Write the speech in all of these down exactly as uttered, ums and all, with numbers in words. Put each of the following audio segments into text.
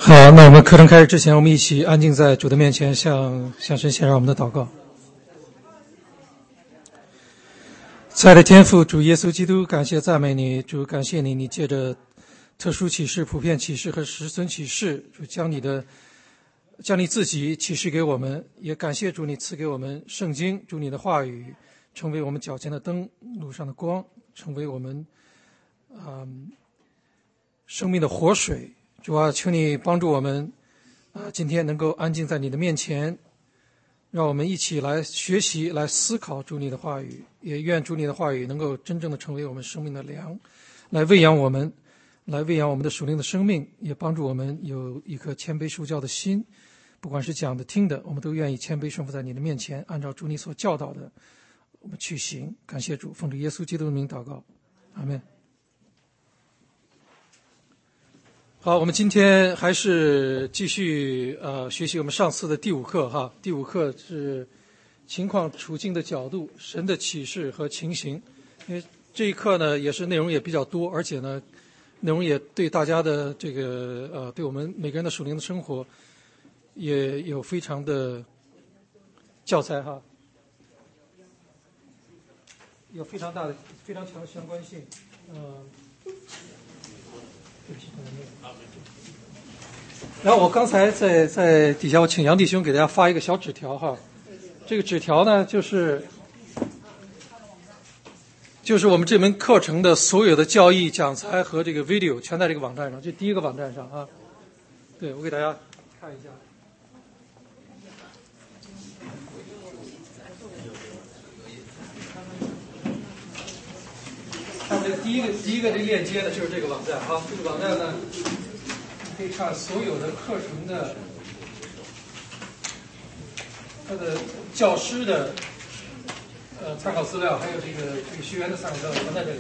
好，那我们课程开始之前，我们一起安静在主的面前，向向神献上我们的祷告。亲爱的天父，主耶稣基督，感谢赞美你，主感谢你，你借着特殊启示、普遍启示和实存启示，主将你的将你自己启示给我们，也感谢主你赐给我们圣经，主你的话语成为我们脚前的灯，路上的光，成为我们嗯生命的活水。主啊，求你帮助我们啊，今天能够安静在你的面前，让我们一起来学习，来思考主你的话语，也愿主你的话语能够真正的成为我们生命的粮，来喂养我们，来喂养我们的属灵的生命，也帮助我们有一颗谦卑受教的心。不管是讲的听的，我们都愿意谦卑顺服在你的面前，按照主你所教导的我们去行。感谢主，奉主耶稣基督的名祷告，阿们。好，我们今天还是继续呃学习我们上次的第五课哈。第五课是情况处境的角度、神的启示和情形。因为这一课呢也是内容也比较多，而且呢内容也对大家的这个呃对我们每个人的属灵的生活也有非常的教材哈，有非常大的非常强的相关性，嗯、呃。然后我刚才在在底下，我请杨弟兄给大家发一个小纸条哈。这个纸条呢，就是就是我们这门课程的所有的教义讲材和这个 video 全在这个网站上，这第一个网站上啊。对，我给大家看一下。看这个第一个第一个这个链接呢，就是这个网站啊。这个网站呢，可以看所有的课程的它的教师的呃参考资料，还有这个这个学员的参考资料全在这里。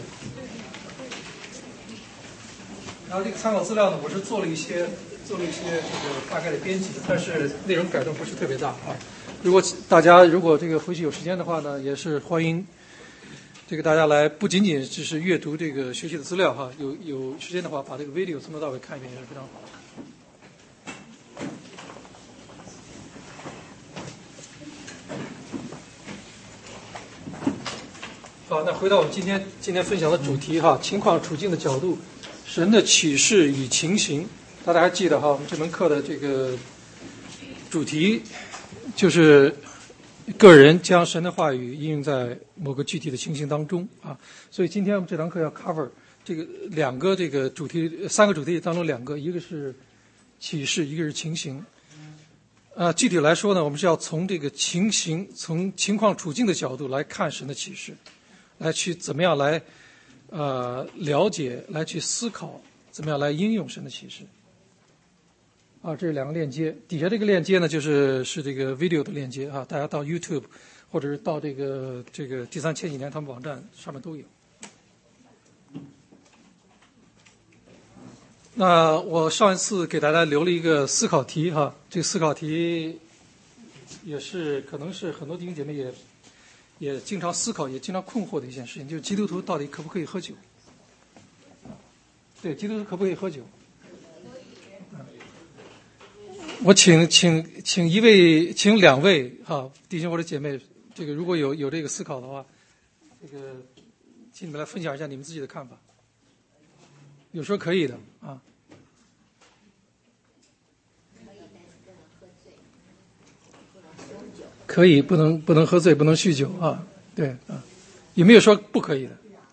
然后这个参考资料呢，我是做了一些做了一些这个大概的编辑，但是内容改动不是特别大啊。如果大家如果这个回去有时间的话呢，也是欢迎。这个大家来不仅仅只是阅读这个学习的资料哈，有有时间的话把这个 video 从头到尾看一遍也是非常好。好，那回到我们今天今天分享的主题哈，情况处境的角度，神的启示与情形。大家还记得哈，我们这门课的这个主题就是个人将神的话语应用在某个具体的情形当中啊，所以今天我们这堂课要 cover 这个两个这个主题，三个主题当中两个，一个是启示，一个是情形。呃，具体来说呢，我们是要从这个情形、从情况处境的角度来看神的启示，来去怎么样来呃了解，来去思考，怎么样来应用神的启示。啊，这是两个链接，底下这个链接呢，就是是这个 video 的链接啊，大家到 YouTube 或者是到这个这个第三千禧年他们网站上面都有。那我上一次给大家留了一个思考题哈，这个思考题也是可能是很多弟兄姐妹也也经常思考，也经常困惑的一件事情，就是基督徒到底可不可以喝酒？对，基督徒可不可以喝酒？我请请请一位，请两位哈弟兄或者姐妹，这个如果有有这个思考的话，这个请你们来分享一下你们自己的看法。有说可以的啊。可以，不能不能喝醉，不能酗酒啊，对啊。有没有说不可以的？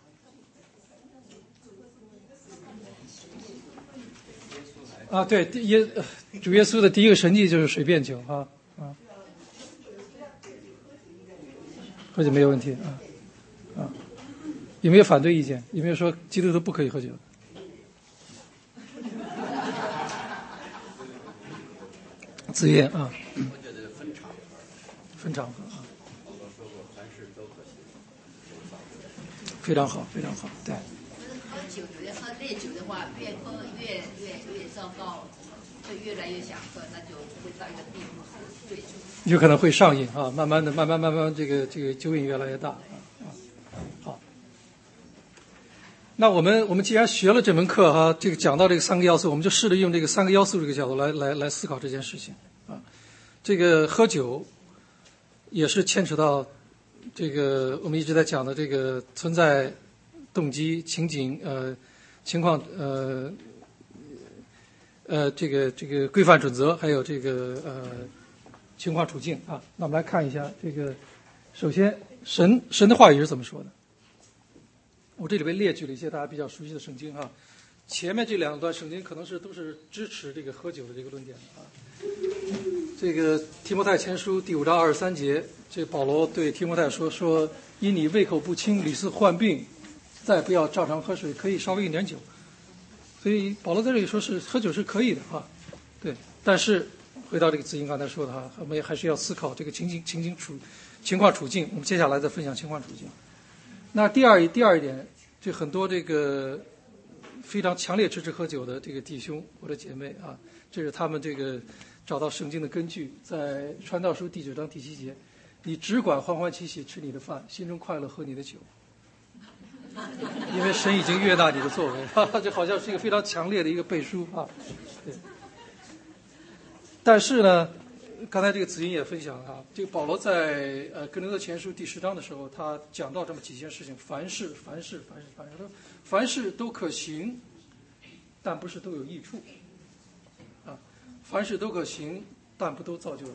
啊，对，耶主耶稣的第一个神迹就是水变酒啊啊，喝酒没有问题啊啊，有没有反对意见？有没有说基督徒不可以喝酒？子夜啊， 我觉得分场， 分场合啊，非常好，非常好，对。 喝酒，有的喝烈酒的话，越喝越越越糟糕，会越来越想喝，那就会到一个地步醉酒。 有可能会上瘾啊，慢慢的，慢慢慢慢，这个这个酒瘾越来越大啊啊。好， 那我们我们既然学了这门课哈，这个讲到这个三个要素，我们就试着用这个三个要素这个角度来来来思考这件事情啊。这个喝酒也是牵扯到这个我们一直在讲的这个存在动机、情景、呃情况、呃呃这个这个规范准则，还有这个呃情况处境啊。那我们来看一下这个，首先神神的话语是怎么说的？我这里边列举了一些大家比较熟悉的圣经哈，前面这两段圣经可能是都是支持这个喝酒的这个论点的啊。这个提摩太前书第五章二十三节，这保罗对提摩太说说，因你胃口不清，屡次患病，再不要照常喝水，可以稍微饮点酒。所以保罗在这里说是喝酒是可以的啊，对。但是回到这个子英刚才说的哈，我们还是要思考这个情景情景处情况处境。我们接下来再分享情况处境。那第二第二一点，就很多这个非常强烈支持喝酒的这个弟兄或者姐妹啊，这是他们这个找到圣经的根据，在传道书第九章第七节，你只管欢欢喜喜吃你的饭，心中快乐喝你的酒，因为神已经悦纳你的作为，哈哈，这好像是一个非常强烈的一个背书啊。对。但是呢，刚才这个子英也分享了啊，这个保罗在呃哥林多前书第十章的时候，他讲到这么几件事情：凡事、凡事、凡事、凡事，他说凡事都可行，但不是都有益处啊；凡事都可行，但不都造就人。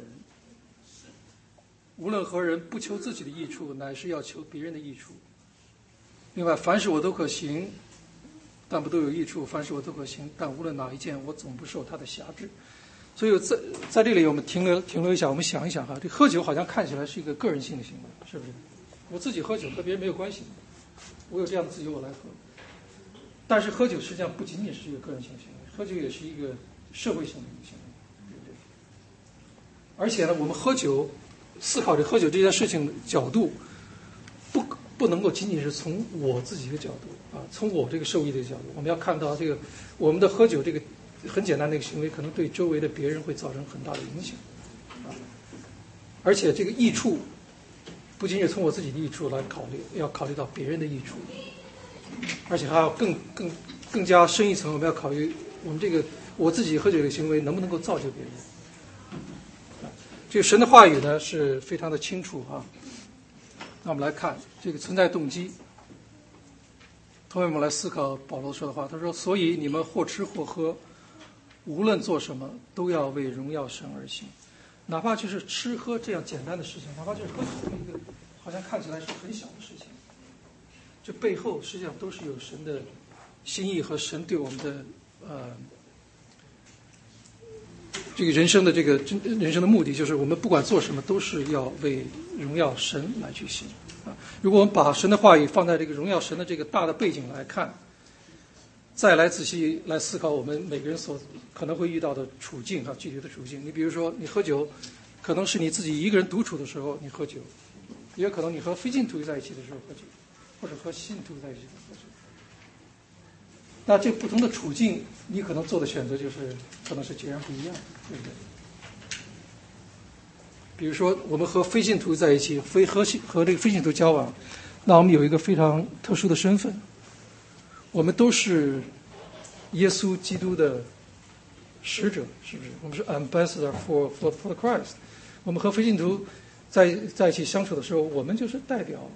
无论何人不求自己的益处，乃是要求别人的益处。另外，凡事我都可行，但不都有益处；凡事我都可行，但无论哪一件，我总不受他的辖制。所以在在这里我们停留停留一下，我们想一想哈，这喝酒好像看起来是一个个人性的行为，是不是？我自己喝酒和别人没有关系，我有这样的自由我来喝。但是喝酒实际上不仅仅是一个个人性的行为，喝酒也是一个社会性的一个行为，对不对？而且呢，我们喝酒思考这喝酒这件事情的角度，不不能够仅仅是从我自己的角度啊，从我这个受益的角度，我们要看到这个我们的喝酒这个。很简单的一个行为，可能对周围的别人会造成很大的影响，啊，而且这个益处不仅仅从我自己的益处来考虑，要考虑到别人的益处，而且还要更更更加深一层，我们要考虑我们这个我自己喝酒的行为能不能够造就别人。啊，这个神的话语呢是非常的清楚啊。那我们来看这个存在动机。同学们来思考保罗说的话，他说：“所以你们或吃或喝，无论做什么，都要为荣耀神而行。哪怕就是吃喝这样简单的事情，哪怕就是喝酒一个好像看起来是很小的事情，这背后实际上都是有神的心意和神对我们的呃这个人生的这个真人生的目的，就是我们不管做什么，都是要为荣耀神来去行。啊，如果我们把神的话语放在这个荣耀神的这个大的背景来看，再来仔细来思考我们每个人所可能会遇到的处境啊，具体的处境。你比如说，你喝酒，可能是你自己一个人独处的时候你喝酒，也可能你和非信徒在一起的时候喝酒，或者和信徒在一起的喝酒。那这不同的处境，你可能做的选择就是可能是截然不一样的，对不对？比如说，我们和非信徒在一起，非和和这个非信徒交往，那我们有一个非常特殊的身份，我们都是耶稣基督的使者，是不是？我们是 ambassador for for for Christ。我们和非信徒在在一起相处的时候，我们就是代表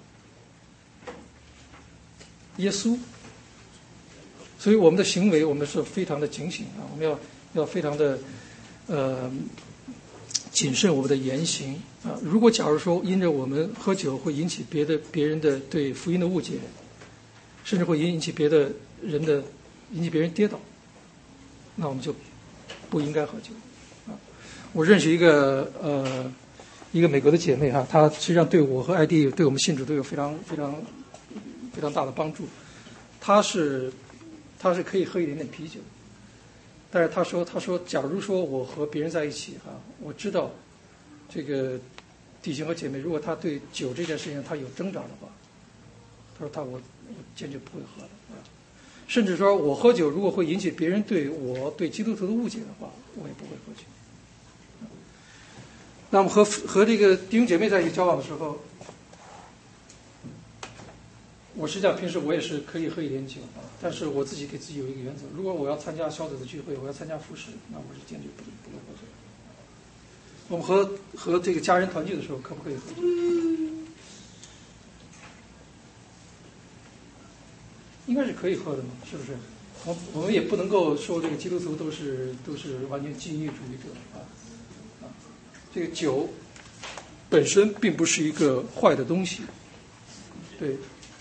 耶稣，所以我们的行为，我们是非常的警醒啊，我们要要非常的呃。谨慎我们的言行啊！如果假如说因着我们喝酒会引起别的别人的对福音的误解，甚至会引起别的人的引起别人跌倒，那我们就不应该喝酒啊！我认识一个呃一个美国的姐妹哈，她实际上对我和艾迪对我们信主都有非常非常非常大的帮助。她是她是可以喝一点点啤酒。但是他说：“他说，假如说我和别人在一起哈，我知道这个弟兄和姐妹，如果他对酒这件事情他有挣扎的话，他说他我我坚决不会喝的啊。甚至说我喝酒如果会引起别人对我对基督徒的误解的话，我也不会喝酒。那么和和这个弟兄姐妹在一起交往的时候， 我实际上平时我也是可以喝一点酒啊，但是我自己给自己有一个原则，如果我要参加小组的聚会，我要参加服饰，那我是坚决不不能喝酒。我们和和这个家人团聚的时候，可不可以喝酒？应该是可以喝的嘛，是不是？我我们也不能够说这个基督徒都是都是完全禁欲主义者啊啊！这个酒本身并不是一个坏的东西，对。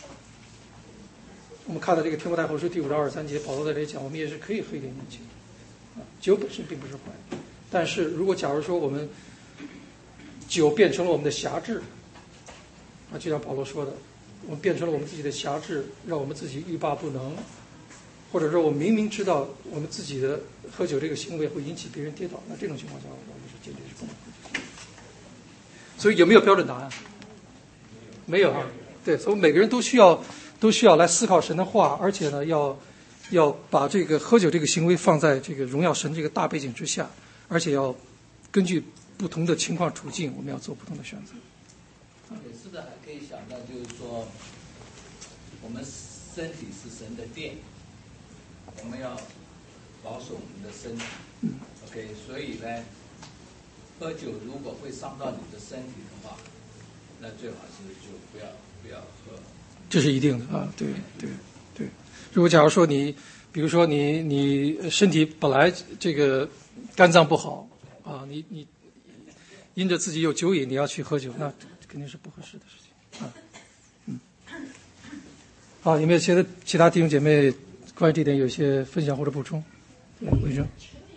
我们看到这个提摩太后书第五章二十三节，保罗在这里讲，我们也是可以喝一点点酒啊，酒本身并不是坏的，但是如果假如说我们酒变成了我们的辖制啊，就像保罗说的，我们变成了我们自己的辖制，让我们自己欲罢不能，或者说我们明明知道我们自己的喝酒这个行为会引起别人跌倒，那这种情况下我们是坚决是不能喝酒。所以有没有标准答案？没有啊。对，所以每个人都需要都需要来思考神的话，而且呢，要要把这个喝酒这个行为放在这个荣耀神这个大背景之下，而且要根据不同的情况处境，我们要做不同的选择。 也是的，还可以想到就是说，我们身体是神的殿，我们要保守我们的身体。 嗯 OK， 所以呢，喝酒如果会伤到你的身体的话，那最好是就不要不要喝。 这是一定的啊，对对对。如果假如说你，比如说你你身体本来这个肝脏不好啊，你你因着自己有酒瘾，你要去喝酒，那肯定是不合适的事情啊。嗯。好，有没有其他其他弟兄姐妹关于这点有些分享或者补充？魏征。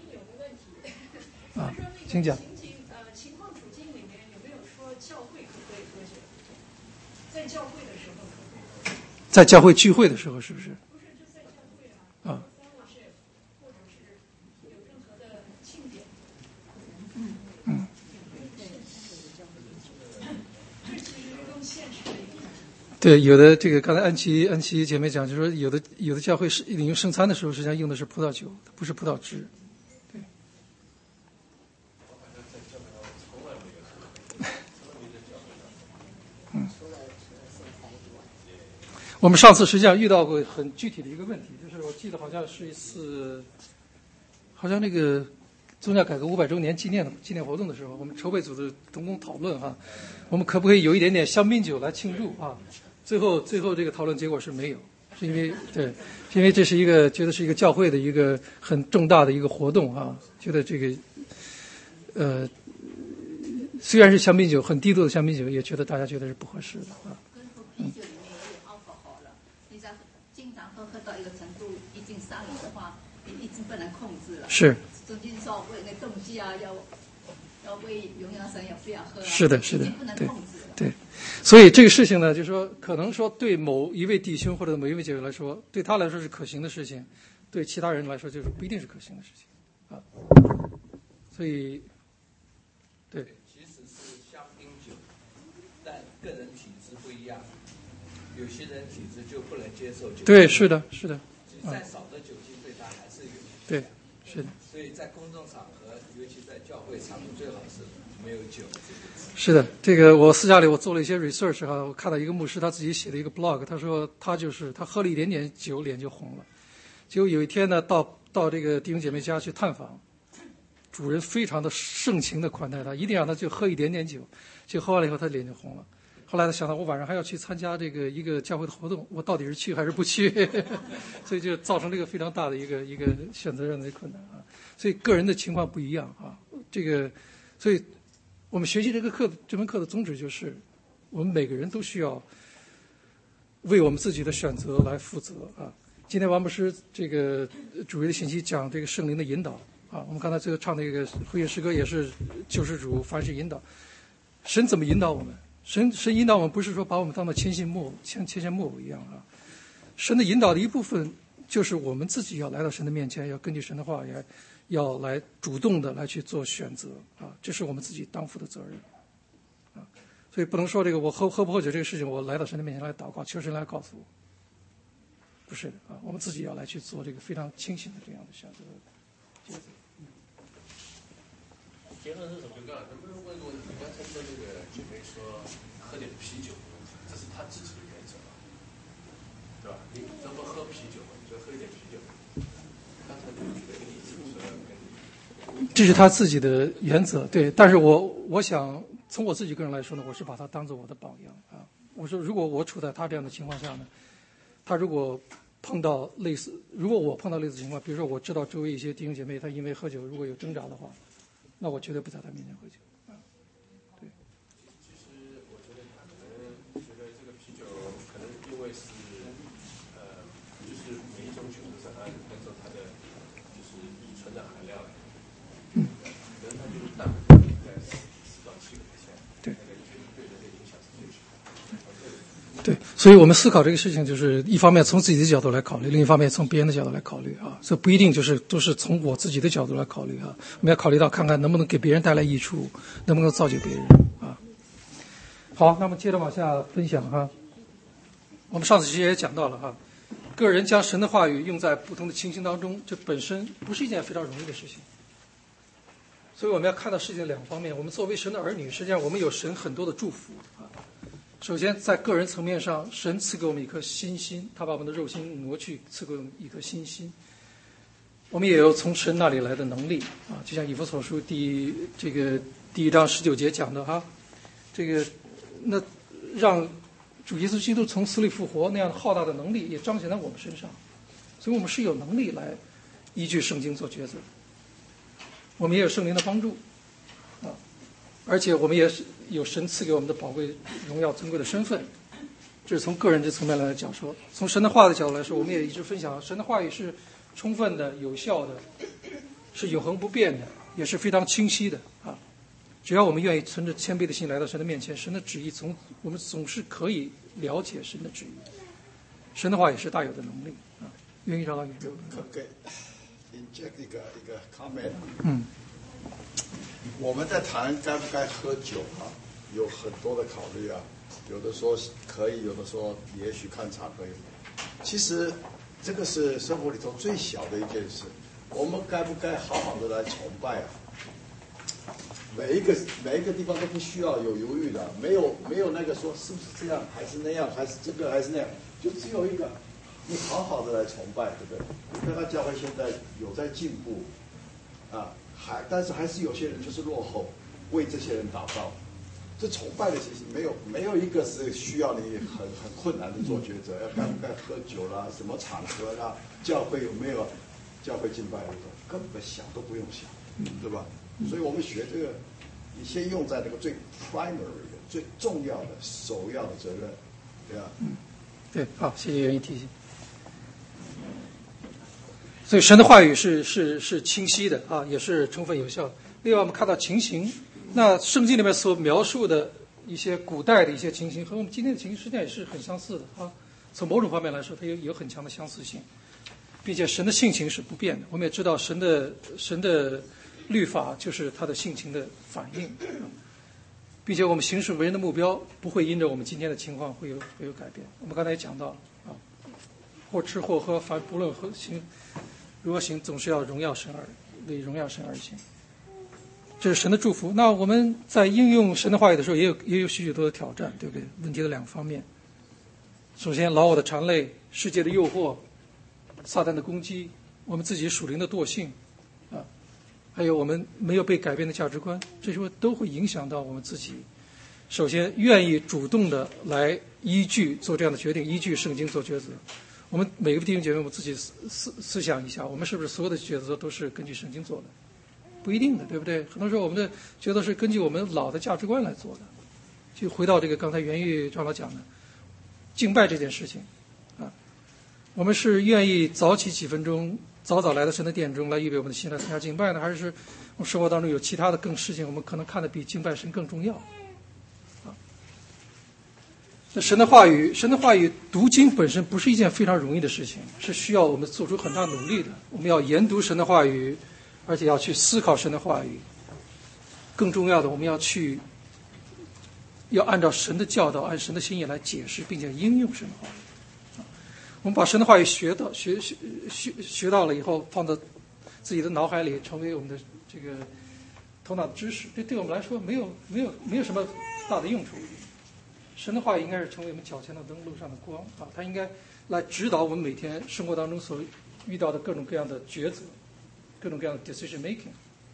啊，请讲。 呃，情况处境里面有没有说教会可不可以喝酒？在教会的时候可不可以？ 在教会聚会的时候，是不是？ 不是，就在教会啊。 啊。 fellowship，或者是有任何的庆典。 嗯。嗯。 这其实更现实的一点。 对，有的这个刚才安琪安琪姐妹讲，就是说有的有的教会是领用圣餐的时候，实际上用的是葡萄酒，不是葡萄汁。对。嗯。我们上次实际上遇到过很具体的一个问题，就是我记得好像是一次，好像那个宗教改革五百周年纪念纪念活动的时候，我们筹备组织同工讨论哈，我们可不可以有一点点香槟酒来庆祝啊？最后最后这个讨论结果是没有，是因为对，是因为这是一个觉得是一个教会的一个很重大的一个活动啊，觉得这个呃虽然是香槟酒很低度的香槟酒，也觉得大家觉得是不合适的啊。 跟啤酒里面也有 alcohol 了，你在经常喝喝到一个程度，已经上瘾的话，你已经不能控制了。 是。 中间说为那动机啊，要要为荣耀神，也不要喝、啊。 是的，是的， 不能控制了。 对，所以这个事情呢，就是说，可能说对某一位弟兄或者某一位姐妹来说，对他来说是可行的事情，对其他人来说就是不一定是可行的事情啊。所以，对。 其实是香槟酒，但个人体质不一样，有些人体质就不能接受酒精。 对，是的，是的。 再少的酒精对他还是有。 对，是的。 所以在公众场合，尤其在教会场合，最好是没有酒。 是的，这个我私下里我做了一些 research 哈，我看到一个牧师他自己写的一个 blog， 他说他就是他喝了一点点酒，脸就红了。结果有一天呢，到到这个弟兄姐妹家去探访，主人非常的盛情的款待他，一定让他就喝一点点酒，就喝完了以后他脸就红了。后来他想到我晚上还要去参加这个一个教会的活动，我到底是去还是不去？所以就造成这个非常大的一个一个选择上的困难啊。所以个人的情况不一样啊，这个，所以我们学习这个课这门课的宗旨就是，我们每个人都需要为我们自己的选择来负责啊。今天王牧师这个主日的信息讲这个圣灵的引导啊，我们刚才最后唱的一个会乐诗歌也是救世主凡事引导，神怎么引导我们？神神引导我们不是说把我们当做牵线木偶、牵牵线木偶一样啊。神的引导的一部分就是我们自己要来到神的面前，要根据神的话，也要来主动的来去做选择啊，这是我们自己当负的责任啊。所以不能说这个我喝喝不喝酒这个事情，我来到神的面前来祷告，求神来告诉我，不是的啊，我们自己要来去做这个非常清醒的这样的选择。 结论是什么？就刚才能不能问个问题？刚才说那个姐妹说喝点啤酒，这是她自己的原则吗？ 啤酒，就喝一点啤酒。他可能觉得你是不是跟这是他自己的原则，对。但是我我想从我自己个人来说呢，我是把他当做我的榜样啊。我说，如果我处在他这样的情况下呢，他如果碰到类似，如果我碰到类似情况，比如说我知道周围一些弟兄姐妹他因为喝酒如果有挣扎的话，那我绝对不在他面前喝酒啊。对。 其实我觉得他可能觉得这个啤酒可能因为是呃，就是每一种酒都是按按照它的就是乙醇的含量来， 嗯， 可能它就是淡在四四到七个 percent， 对， 那个对对人的影响是最小的。 对，所以我们思考这个事情，就是一方面从自己的角度来考虑，另一方面从别人的角度来考虑啊。所以不一定就是都是从我自己的角度来考虑啊。我们要考虑到看看能不能给别人带来益处，能不能造就别人啊。好，那么接着往下分享哈。我们上次其实也讲到了哈，个人将神的话语用在不同的情形当中，这本身不是一件非常容易的事情。所以我们要看到事情的两方面。我们作为神的儿女，实际上我们有神很多的祝福啊。首先，在个人层面上，神赐给我们一颗新心，他把我们的肉心挪去，赐给我们一颗新心。我们也有从神那里来的能力啊，就像以弗所书第这个第一章十九节讲的哈，这个那让主耶稣基督从死里复活那样浩大的能力也彰显在我们身上，所以我们是有能力来依据圣经做抉择。我们也有圣灵的帮助啊，而且我们也是有神赐给我们的宝贵、荣耀、尊贵的身份。这是从个人这层面来讲说。从神的话的角度来说，我们也一直分享，神的话语是充分的、有效的，是永恒不变的，也是非常清晰的啊。只要我们愿意存着谦卑的心来到神的面前，神的旨意总我们总是可以了解神的旨意。神的话也是大有的能力啊。愿意找到宇宙。 OK， inject 一个一个 comment。 嗯。 我们在谈该不该喝酒啊，有很多的考虑啊。有的说可以，有的说也许看场合。其实这个是生活里头最小的一件事。我们该不该好好的来崇拜啊？每一个每一个地方都不需要有犹豫的，没有没有那个说是不是这样，还是那样，还是这个还是那样，就只有一个，你好好的来崇拜，对不对？你看他教会现在有在进步，啊，还但是还是有些人就是落后，为这些人祷告。这崇拜的其实没有没有一个是需要你很很困难的做抉择，要该不该喝酒啦，什么场合啦，教会有没有教会敬拜那种，根本想都不用想，对吧？所以我们学这个，你先用在那个最 primary 的、最重要的、首要的责任，对吧？ 嗯，对，好，谢谢袁毅提醒。所以神的话语是是是清晰的啊，也是充分有效的。另外，我们看到情形。那圣经里面所描述的一些古代的一些情形和我们今天的情形实际上也是很相似的啊。从某种方面来说，它有有很强的相似性，并且神的性情是不变的。我们也知道神的神的律法就是他的性情的反应，并且我们行事为人的目标不会因着我们今天的情况会有会有改变。我们刚才也讲到了啊，或吃或喝，凡不论何行如何行，总是要荣耀神而为荣耀神而行。这是神的祝福。那我们在应用神的话语的时候，也有也有许许多的挑战，对不对？问题的两方面。首先，老我的缠累、世界的诱惑、撒旦的攻击、我们自己属灵的惰性，啊，还有我们没有被改变的价值观，这些都会影响到我们自己。首先，愿意主动的来依据做这样的决定，依据圣经做抉择。我们每个弟兄姐妹，我们自己思思思想一下，我们是不是所有的抉择都是根据圣经做的？不一定的，对不对？很多时候我们的觉得是根据我们老的价值观来做的。就回到这个刚才袁玉长老讲的敬拜这件事情啊，我们是愿意早起几分钟，早早来到神的殿中来预备我们的心来参加敬拜呢，还是我们生活当中有其他的更事情，我们可能看得比敬拜神更重要啊？那神的话语，神的话语读经本身不是一件非常容易的事情，是需要我们做出很大努力的。我们要研读神的话语。而且要去思考神的话语，更重要的，我们要去，要按照神的教导，按神的心意来解释，并且应用神的话语。我们把神的话语学到学学学学到了以后，放到自己的脑海里，成为我们的这个头脑的知识。这对我们来说没有没有没有什么大的用处。神的话语应该是成为我们脚前的灯，路上的光啊！它应该来指导我们每天生活当中所遇到的各种各样的抉择，各种各样的 decision making。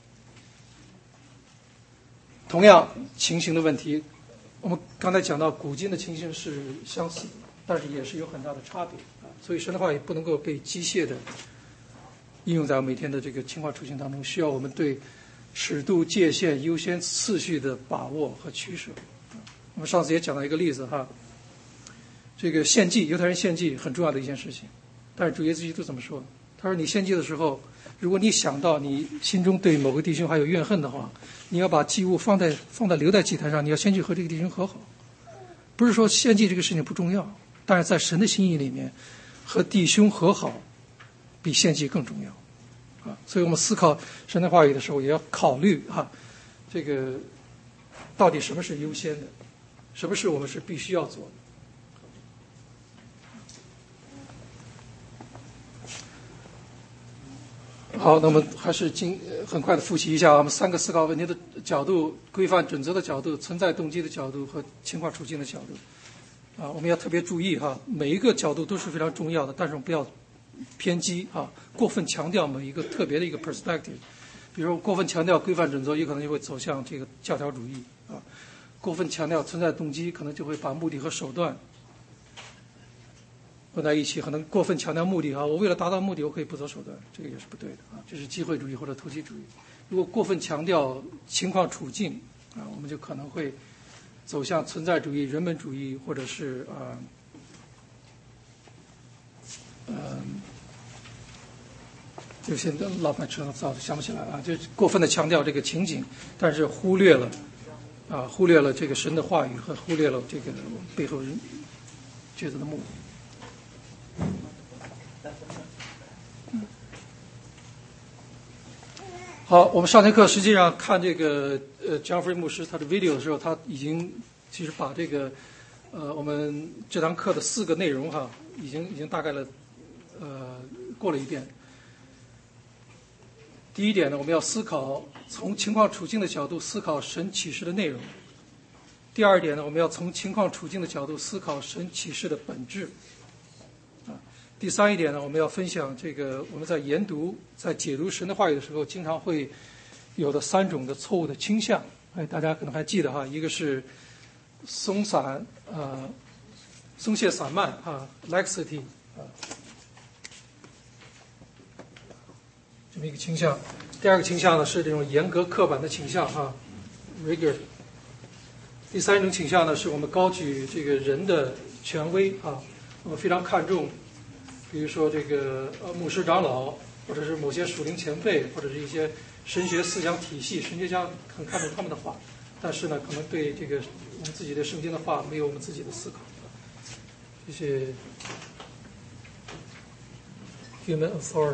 同样情形的问题，我们刚才讲到古今的情形是相似，但是也是有很大的差别啊。所以神的话也不能够被机械的应用在我每天的这个情况处境当中，需要我们对尺度、界限、优先次序的把握和取舍。我们上次也讲到一个例子哈，这个献祭，犹太人献祭很重要的一件事情，但是主耶稣基督怎么说？他说你献祭的时候，如果你想到你心中对某个弟兄还有怨恨的话，你要把祭物放在放在留在祭坛上，你要先去和这个弟兄和好。不是说献祭这个事情不重要，但是在神的心意里面，和弟兄和好比献祭更重要啊。所以我们思考神的话语的时候，也要考虑啊，这个到底什么是优先的，什么是我们是必须要做的。好，那么还是经很快的复习一下我们三个思考问题的角度：规范准则的角度、存在动机的角度和情况处境的角度。啊，我们要特别注意哈，每一个角度都是非常重要的，但是我们不要偏激啊，过分强调某一个特别的一个 perspective。比如过分强调规范准则，有可能就会走向这个教条主义啊；过分强调存在动机，可能就会把目的和手段混在一起，可能过分强调目的啊，我为了达到目的，我可以不择手段，这个也是不对的啊，这是机会主义或者投机主义。如果过分强调情况处境啊，我们就可能会走向存在主义、人本主义，或者是啊，嗯、呃，有些老板车早想不起来啊，就过分的强调这个情景，但是忽略了啊，忽略了这个神的话语和忽略了这个背后人抉择的目的。好，我们上节课实际上看这个呃江福瑞牧师他的 video 的时候，他已经其实把这个呃我们这堂课的四个内容哈，已经已经大概了呃过了一遍。第一点呢，我们要思考从情况处境的角度思考神启示的内容。第二点呢，我们要从情况处境的角度思考神启示的本质。第三一点呢，我们要分享这个我们在研读、在解读神的话语的时候，经常会有的三种的错误的倾向。哎，大家可能还记得哈，一个是松散、呃松懈散漫啊 ，laxity 啊，这么一个倾向。第二个倾向呢是这种严格刻板的倾向哈 ，rigor。第三种倾向呢是我们高举这个人的权威啊，我们非常看重。比如说这个呃牧师长老，或者是某些属灵前辈，或者是一些神学思想体系，神学家很看重他们的话，但是呢，可能对这个我们自己的圣经的话没有我们自己的思考。这些 human authority。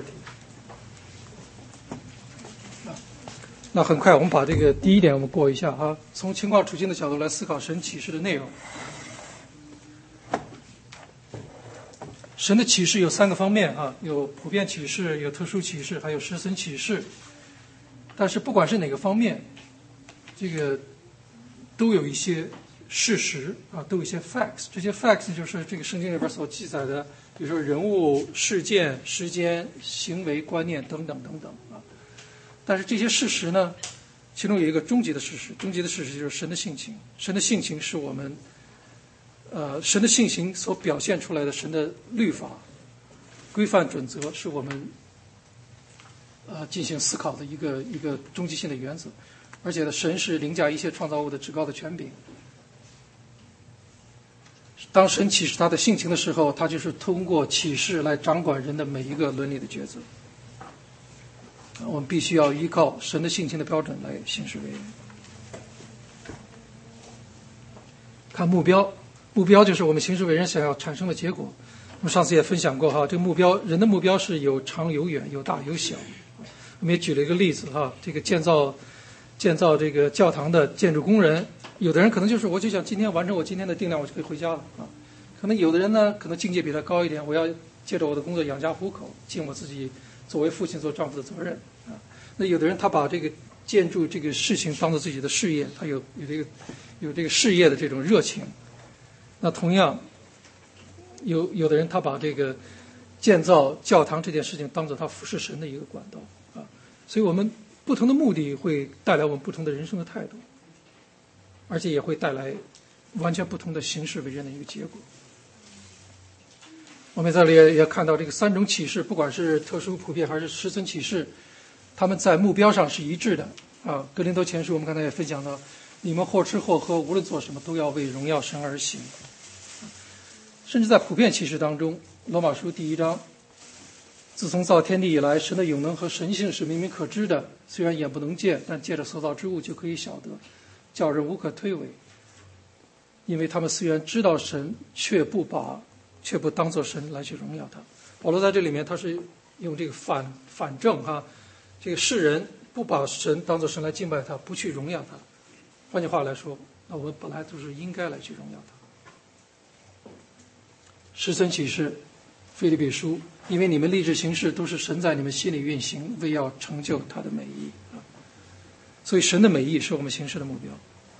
那很快我们把这个第一点我们过一下啊，从情况处境的角度来思考神启示的内容。神的启示有三个方面啊，有普遍启示，有特殊启示，还有实存启示。但是不管是哪个方面，这个都有一些事实啊，都有一些 facts。这些 facts 就是这个圣经里边所记载的，比如说人物、事件、时间、行为、观念等等等等啊。但是这些事实呢，其中有一个终极的事实，终极的事实就是神的性情。神的性情是我们。呃，神的性情所表现出来的神的律法、规范准则，是我们呃进行思考的一个一个终极性的原则。而且呢，神是凌驾一切创造物的至高的权柄。当神启示他的性情的时候，他就是通过启示来掌管人的每一个伦理的抉择。我们必须要依靠神的性情的标准来行事为人。看目标。目标就是我们行事为人想要产生的结果。我们上次也分享过哈，这个目标，人的目标是有长有远，有大有小。我们也举了一个例子哈，这个建造建造这个教堂的建筑工人，有的人可能就是我就想今天完成我今天的定量，我就可以回家了啊。可能有的人呢，可能境界比他高一点，我要借着我的工作养家糊口，尽我自己作为父亲做丈夫的责任啊。那有的人他把这个建筑这个事情当做自己的事业，他有有这个有这个事业的这种热情。那同样， 有有的人他把这个建造教堂这件事情当做他服侍神的一个管道啊，所以我们不同的目的会带来我们不同的人生的态度，而且也会带来完全不同的行事为人的一个结果。我们在这里也也看到这个三种启示，不管是特殊普遍还是实存启示，他们在目标上是一致的啊。哥林多前书我们刚才也分享到，你们或吃或喝，无论做什么，都要为荣耀神而行。甚至在普遍启示当中，罗马书第一章，自从造天地以来，神的永能和神性是明明可知的，虽然眼不能见，但借着所造之物就可以晓得，叫人无可推诿。因为他们虽然知道神，却不把却不当作神来去荣耀他。保罗在这里面他是用这个反反正哈、啊，这个世人不把神当作神来敬拜他，不去荣耀他。换句话来说，那我们本来就是应该来去荣耀他。实存启示，腓立比书，因为你们立志行事都是神在你们心里运行，为要成就他的美意啊。所以神的美意是我们行事的目标。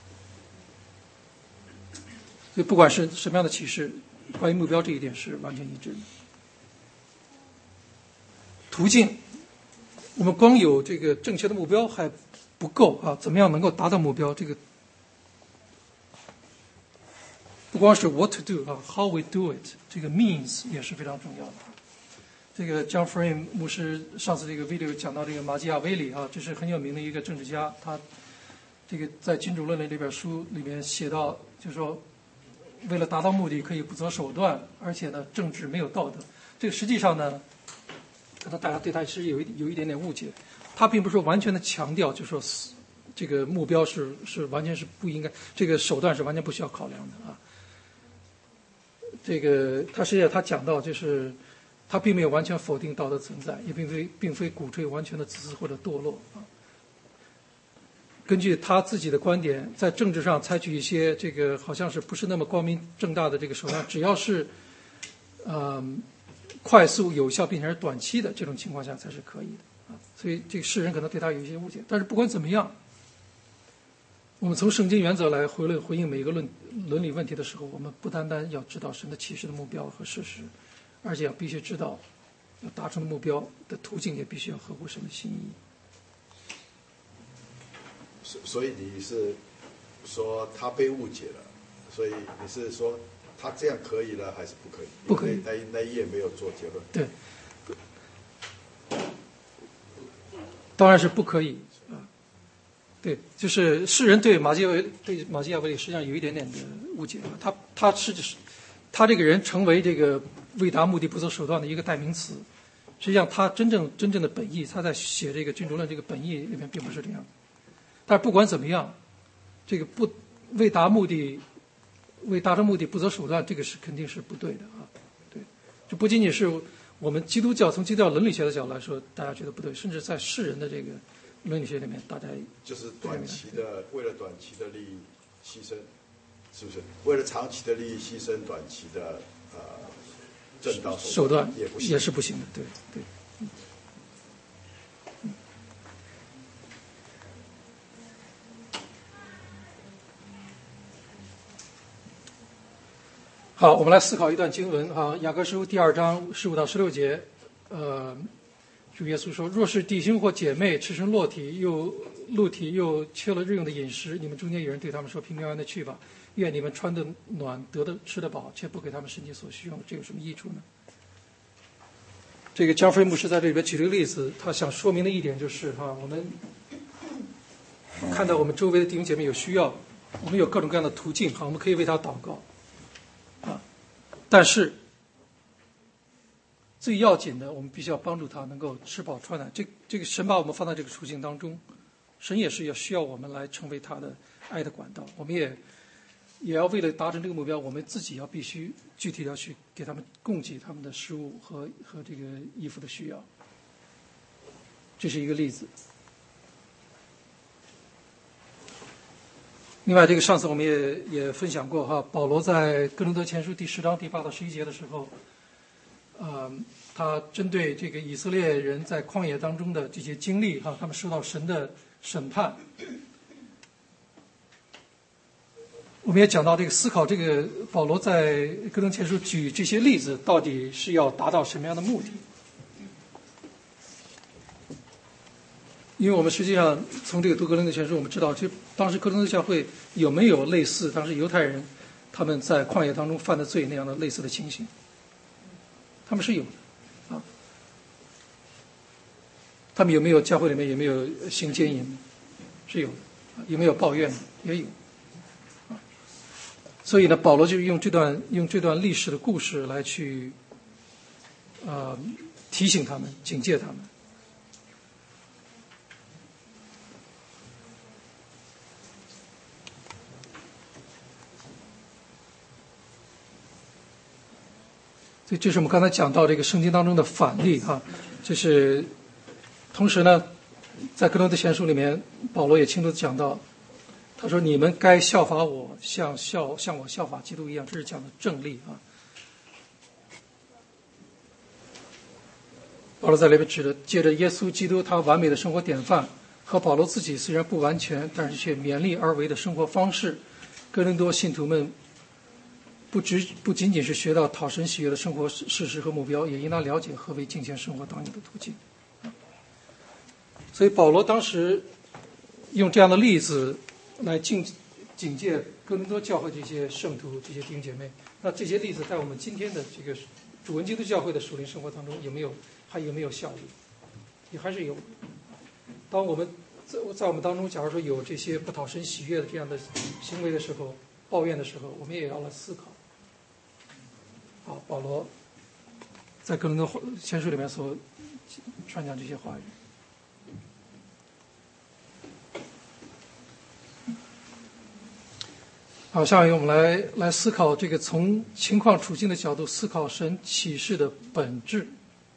所以不管是什么样的启示，关于目标这一点是完全一致的。途径，我们光有这个正确的目标还不够啊！怎么样能够达到目标？这个不光是 what to do 啊 ，how we do it， 这个 means 也是非常重要的。这个 John Frame 牧师上次这个 video 讲到这个马基雅维里啊，这是很有名的一个政治家，他这个在《君主论》里这本书里面写到，就是说，为了达到目的可以不择手段，而且呢，政治没有道德。这个实际上呢，可能大家对他是有一有一点点误解。他并不是说完全的强调，就是说这个目标是是完全是不应该，这个手段是完全不需要考量的啊。这个他实际上他讲到，就是他并没有完全否定道德存在，也并非并非鼓吹完全的自私或者堕落啊。根据他自己的观点，在政治上采取一些这个好像是不是那么光明正大的这个手段，只要是呃快速有效并且是短期的这种情况下才是可以的啊。所以这个世人可能对他有一些误解，但是不管怎么样，我们从圣经原则来回论回应每一个论伦理问题的时候，我们不单单要知道神的启示的目标和事实，而且要必须知道要达成的目标的途径也必须要合乎神的心意。 所以你是说他被误解了，所以你是说他这样可以了还是不可以？ 不可以。 那那一页没有做结论。 对，当然是不可以啊。对，就是世人对马基维对马基雅维里实际上有一点点的误解啊。他他是他这个人成为这个为达目的不择手段的一个代名词，实际上他真正真正的本意，他在写这个《君主论》这个本意里面并不是这样的。但不管怎么样，这个不为达目的、为达成目的不择手段，这个是肯定是不对的啊。对，这不仅仅是我们基督教从基督教伦理学的角度来说，大家觉得不对，甚至在世人的这个伦理学里面，大家就是短期的为了短期的利益牺牲，是不是？为了长期的利益牺牲短期的呃正当手段也不行， 也是不行的。对对。好，我们来思考一段经文啊，雅各书第二章十五到十六节，呃，主耶稣说：“若是弟兄或姐妹赤身裸体，又露体又缺了日用的饮食，你们中间有人对他们说：平平安安的去吧，愿你们穿得暖，得的吃得饱，却不给他们身体所需用，这有什么益处呢？”这个江菲牧师在这里边举了个例子，他想说明的一点就是哈、啊，我们看到我们周围的弟兄姐妹有需要，我们有各种各样的途径哈，我们可以为他祷告。啊，但是最要紧的，我们必须要帮助他能够吃饱穿暖。这这个神把我们放在这个处境当中，神也是要需要我们来成为他的爱的管道。我们也也要为了达成这个目标，我们自己要必须具体要去给他们供给他们的食物和和这个衣服的需要。这是一个例子。另外，这个上次我们也也分享过哈，保罗在哥林多前书第十章第八到十一节的时候，呃，他针对这个以色列人在旷野当中的这些经历哈，他们受到神的审判， 我们也讲到这个思考，这个保罗在哥林多前书举这些例子，到底是要达到什么样的目的？因为我们实际上从这个读哥林多前书，我们知道，这当时哥林多教会有没有类似当时犹太人他们在旷野当中犯的罪那样的类似的情形？他们是有的啊。他们有没有教会里面有没有行奸淫？是有的。有没有抱怨？也有。所以呢，保罗就用这段用这段历史的故事来去呃提醒他们，警戒他们。所以这是我们刚才讲到这个圣经当中的反例哈，这是同时呢，在哥林多前书里面，保罗也清楚地讲到，他说你们该效法我，像效像我效法基督一样，这是讲的正例啊。保罗在里面指的，借着耶稣基督他完美的生活典范和保罗自己虽然不完全，但是却勉力而为的生活方式，哥林多信徒们不只不仅仅是学到讨神喜悦的生活事实和目标，也应当了解何为敬虔生活当中的途径。所以保罗当时用这样的例子来警警戒哥林多教会这些圣徒、这些弟兄姐妹。那这些例子在我们今天的这个主文基督教会的属灵生活当中有没有还有没有效力？也还是有。当我们在在我们当中，假如说有这些不讨神喜悦的这样的行为的时候，抱怨的时候，我们也要来思考。好，保罗在哥林多前书里面所传讲这些话语。好，下面我们来来思考这个从情况处境的角度思考神启示的本质。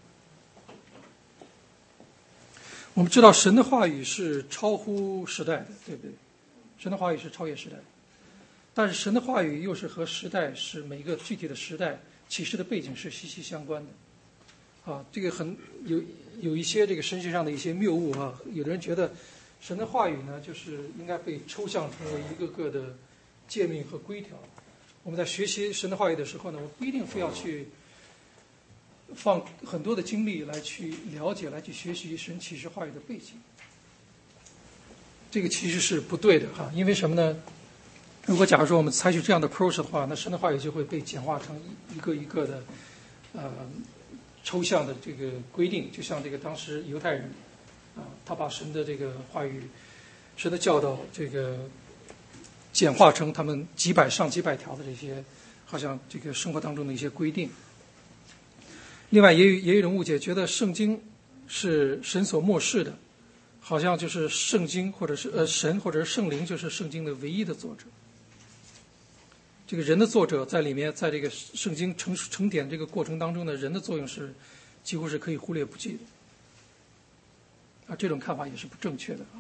我们知道神的话语是超乎时代的，对不对？神的话语是超越时代的，但是神的话语又是和时代是每一个具体的时代启示的背景是息息相关的。啊，这个很有有一些这个神学上的一些谬误啊，有的人觉得神的话语呢，就是应该被抽象成为一个个的诫命和规条。我们在学习神的话语的时候呢，我们不一定非要去放很多的精力来去了解、来去学习神启示话语的背景。这个其实是不对的哈，因为什么呢？如果假如说我们采取这样的 approach 的话，那神的话语就会被简化成一个一个的呃抽象的这个规定，就像这个当时犹太人啊，他把神的这个话语、神的教导这个简化成他们几百上几百条的这些，好像这个生活当中的一些规定。另外，也有也有一种误解，觉得圣经是神所默示的，好像就是圣经或者是呃神或者是圣灵就是圣经的唯一的作者。这个人的作者在里面，在这个圣经成成典这个过程当中呢，人的作用是几乎是可以忽略不计的。啊，这种看法也是不正确的啊。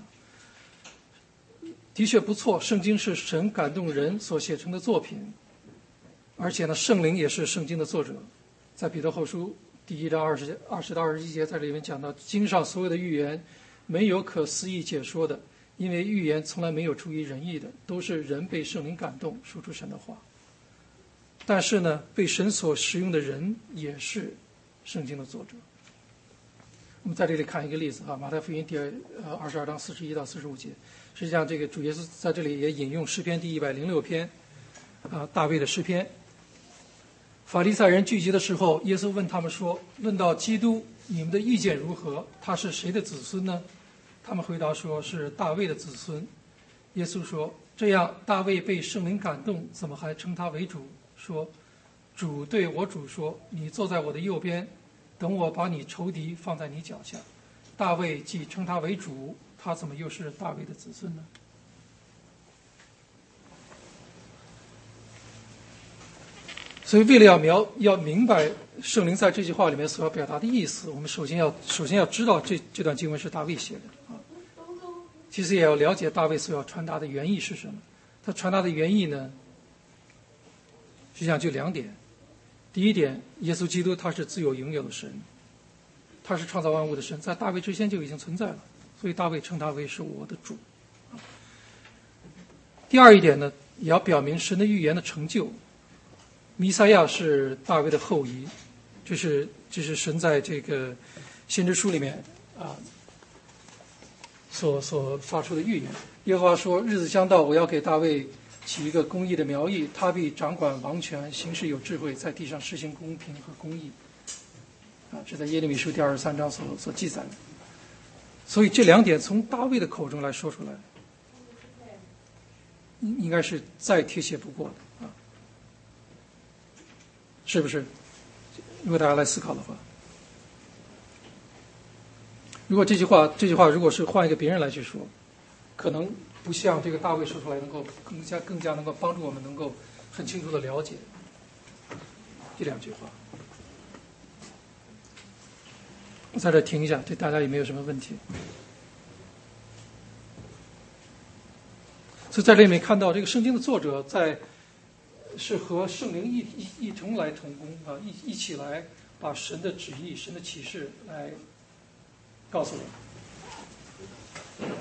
的确不错，圣经是神感动人所写成的作品，而且呢，圣灵也是圣经的作者。在彼得后书第一章二十二十到二十一节，在这里面讲到，经上所有的预言没有可思议解说的，因为预言从来没有出于人意的，都是人被圣灵感动说出神的话。但是呢，被神所使用的人也是圣经的作者。我们在这里看一个例子啊，马太福音第二呃二十二章四十一到四十五节，实际上这个主耶稣在这里也引用诗篇第一百零六篇啊，大卫的诗篇。法利赛人聚集的时候，耶稣问他们说：“论到基督，你们的意见如何？他是谁的子孙呢？”他们回答说：“是大卫的子孙。”耶稣说：“这样，大卫被圣灵感动，怎么还称他为主？说，主对我主说：你坐在我的右边，等我把你仇敌放在你脚下。大卫既称他为主，他怎么又是大卫的子孙呢？”所以，为了要描要明白圣灵在这句话里面所要表达的意思，我们首先要首先要知道这这段经文是大卫写的啊。其实也要了解大卫所要传达的原意是什么。他传达的原意呢，实际上就两点。第一点，耶稣基督他是自有永有的神，他是创造万物的神，在大卫之前就已经存在了，所以大卫称他为是我的主。第二一点呢， 也要表明神的预言的成就。弥赛亚是大卫的后裔，这是这是神在这个先知书里面啊所所发出的预言。耶和华说：“日子将到，我要给大卫起一个公义的苗裔，他必掌管王权，行事有智慧，在地上实行公平和公义。”啊，这在耶利米书第二十三章所所记载的。所以这两点从大卫的口中来说出来，应应该是再贴切不过的啊，是不是？如果大家来思考的话，如果这句话这句话如果是换一个别人来去说，可能不像这个大卫说出来能够更加更加能够帮助我们能够很清楚的了解这两句话。我在这停一下，对大家也没有什么问题。所以在这里面看到这个圣经的作者在是和圣灵一一一同来同工啊，一一起来把神的旨意、神的启示来告诉我们。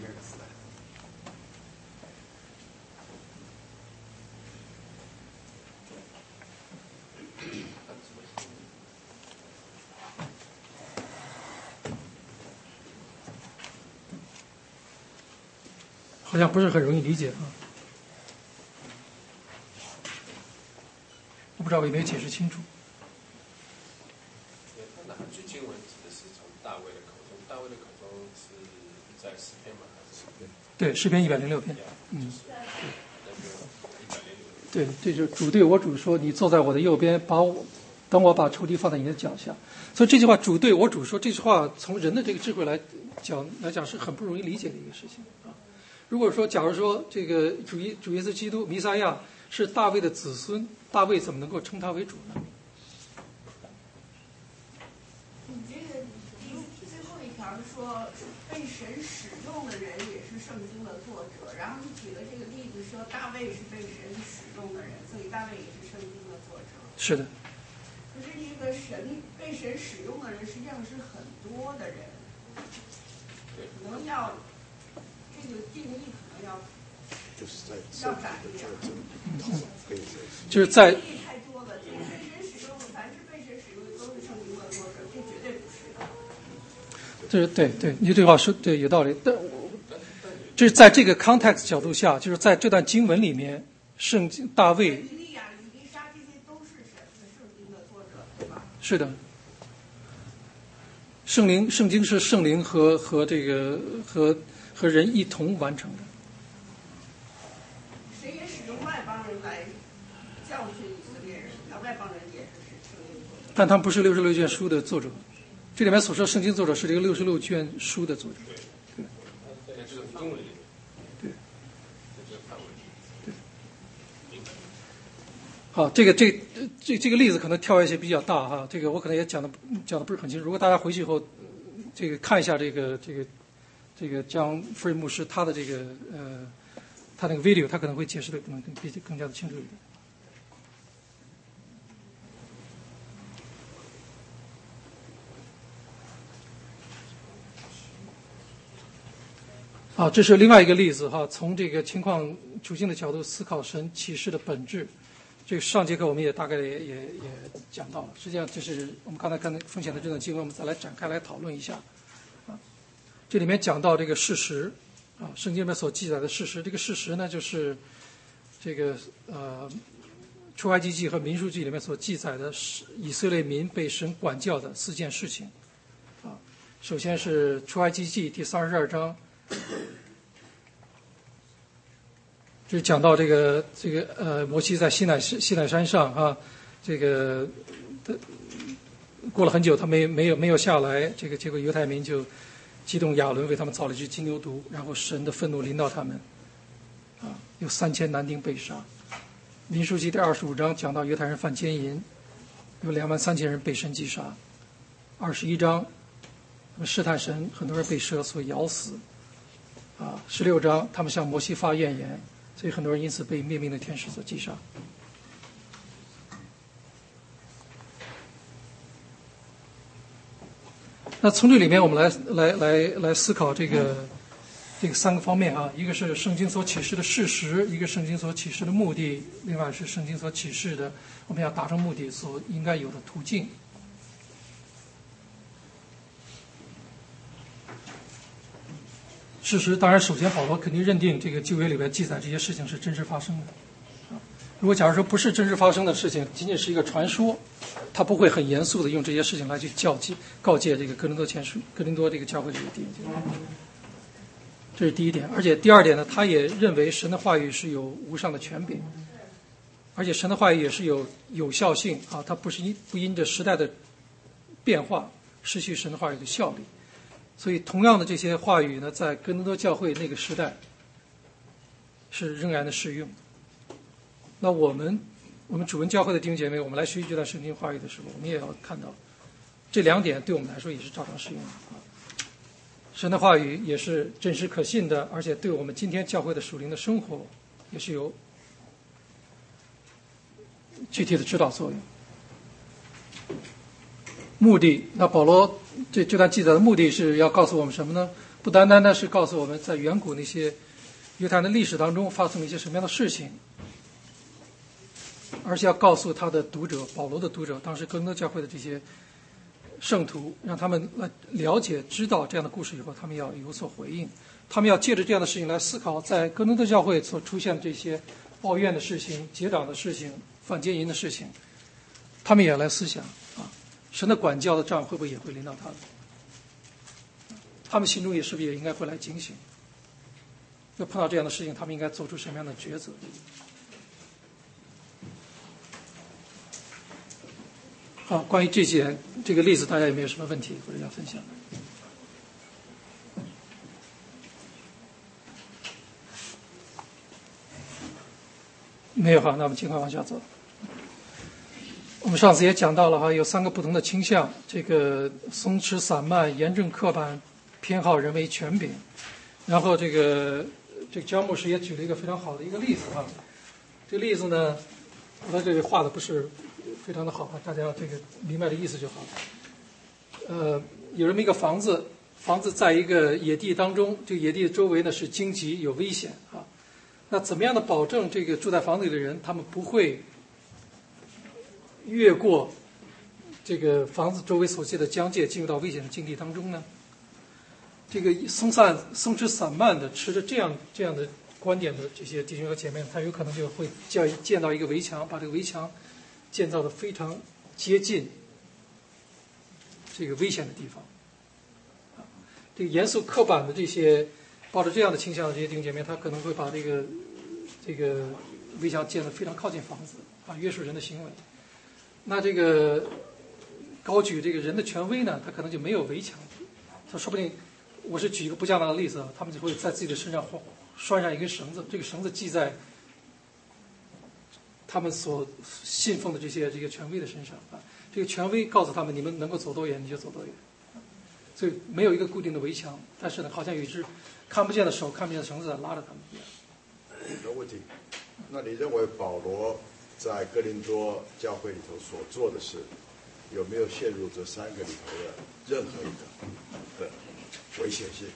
好像不是很容易理解啊，我不知道我有没有解释清楚。 哪句经文指的是从大卫的口中？大卫的口中是在诗篇吗？还是诗篇？ 对，诗篇一百零六篇。嗯， 对， 对，这就是主对我主说：“你坐在我的右边，把我等我把仇敌放在你的脚下。”所以这句话，主对我主说，这句话从人的这个智慧来讲来讲是很不容易理解的一个事情啊。如果说，假如说这个主耶主耶稣基督弥撒亚是大卫的子孙，大卫怎么能够称他为主呢？ 你这个第最后一条说被神使用的人也是圣经的作者，然后你举了这个例子说大卫是被神使用的人，所以大卫也是圣经的作者。 是的。 可是这个神被神使用的人实际上是很多的人，可能要。这个定义可能要就是在要改一点， 就是在太多了。这个被神使用的，凡是被神使用的都是圣经的作者，这绝对不是的。 这是对对，你这句话说对有道理。但这是在这个 context 角度下，就是在这段经文里面，圣经大卫、 以利亚、以利沙这些都是神的圣经的作者，对吧？ 是的。圣灵，圣经是圣灵和和这个和。和人一同完成的。 谁也使用外邦人来教训以色列人，那外邦人也是圣经作者。 但他们不是六十六卷书的作者，这里面所说圣经作者是这个六十六卷书的作者。对。 在这个范围里。 对。 在这个范围里。 对。好，这个这这这个例子可能跳一些比较大哈，这个我可能也讲的讲的不是很清楚。如果大家回去以后，这个看一下这个这个。这个江福瑞牧师他的这个呃，他那个 video， 他可能会解释的可能更比更加的清楚一点。啊，这是另外一个例子哈，从这个情况处境的角度思考神启示的本质。这个上节课我们也大概也也也讲到了，实际上就是我们刚才看的分享的这段经文，我们再来展开来讨论一下。这里面讲到这个事实，啊，圣经里面所记载的事实，这个事实呢，就是这个呃，出埃及记和民数记里面所记载的以色列民被神管教的四件事情，啊，首先是出埃及记第三十二章，就讲到这个这个呃，摩西在西乃西乃山上啊，这个过了很久，他没没有没有下来，这个结果犹太民就激动亚伦为他们造了一只金牛犊，然后神的愤怒临到他们，啊，有三千男丁被杀。民数记第二十五章讲到犹太人犯奸淫，有两万三千人被神击杀。二十一章，他们试探神，很多人被蛇所咬死。啊，十六章他们向摩西发怨言，所以很多人因此被灭命的天使所击杀。那从这里面我们来来来来思考这个这个三个方面啊，一个是圣经所启示的事实，一个圣经所启示的目的，另外是圣经所启示的我们要达成目的所应该有的途径。事实当然，首先保罗肯定认定这个旧约里边记载这些事情是真实发生的。如果假如说不是真实发生的事情，仅仅是一个传说，他不会很严肃的用这些事情来去教诫告诫这个哥林多前书、哥林多这个教会里的弟兄姐妹。这是第一点。而且第二点呢，他也认为神的话语是有无上的权柄，而且神的话语也是有有效性啊，它不是因不因着时代的变化失去神的话语的效力。所以同样的这些话语呢，在哥林多教会那个时代是仍然的适用。那我们我们主恩教会的弟兄姐妹，我们来学习这段圣经话语的时候，我们也要看到这两点对我们来说也是照常适用的啊。神的话语也是真实可信的，而且对我们今天教会的属灵的生活也是有具体的指导作用。目的，那保罗这这段记载的目的是要告诉我们什么呢？不单单的是告诉我们在远古那些犹太人的历史当中发生了一些什么样的事情，而且要告诉他的读者，保罗的读者，当时哥林多教会的这些圣徒，让他们来了解、知道这样的故事以后，他们要有所回应，他们要借着这样的事情来思考，在哥林多教会所出现的这些抱怨的事情、结党的事情、犯奸淫的事情，他们也要来思想啊，神的管教的杖会不会也会临到他们？他们心中也是不是也应该会来警醒？要碰到这样的事情，他们应该做出什么样的抉择？好，关于这些这个例子，大家有没有什么问题或者要分享的？没有，好，那我们尽快往下走。我们上次也讲到了哈，有三个不同的倾向：这个松弛散漫、严正刻板、偏好人为权柄。然后这个这个焦牧师也举了一个非常好的一个例子哈。这个例子呢，他这个画的不是非常的好，大家这个明白的意思就好。呃，有这么一个房子，房子在一个野地当中，这个野地的周围呢是荆棘有危险啊。那怎么样的保证这个住在房子里的人，他们不会越过这个房子周围所界的疆界，进入到危险的境地当中呢？这个松散、松弛散漫的，持着这样这样的观点的这些弟兄和姐妹，他有可能就会建建到一个围墙，把这个围墙建造的非常接近这个危险的地方。啊，这个严肃刻板的这些抱着这样的倾向的这些弟兄姐妹，他可能会把这个这个围墙建得非常靠近房子，啊，约束人的行为。那这个高举这个人的权威呢，他可能就没有围墙，他说不定，我是举一个不恰当的例子啊，他们就会在自己的身上拴上一根绳子，这个绳子系在他们所信奉的这些这个权威的身上啊，这个权威告诉他们，你们能够走多远你就走多远，所以没有一个固定的围墙，但是呢，好像有一只看不见的手、看不见的绳子拉着他们一样。 有个问题，那你认为保罗在哥林多教会里头所做的事，有没有陷入这三个里头的任何一个的危险性？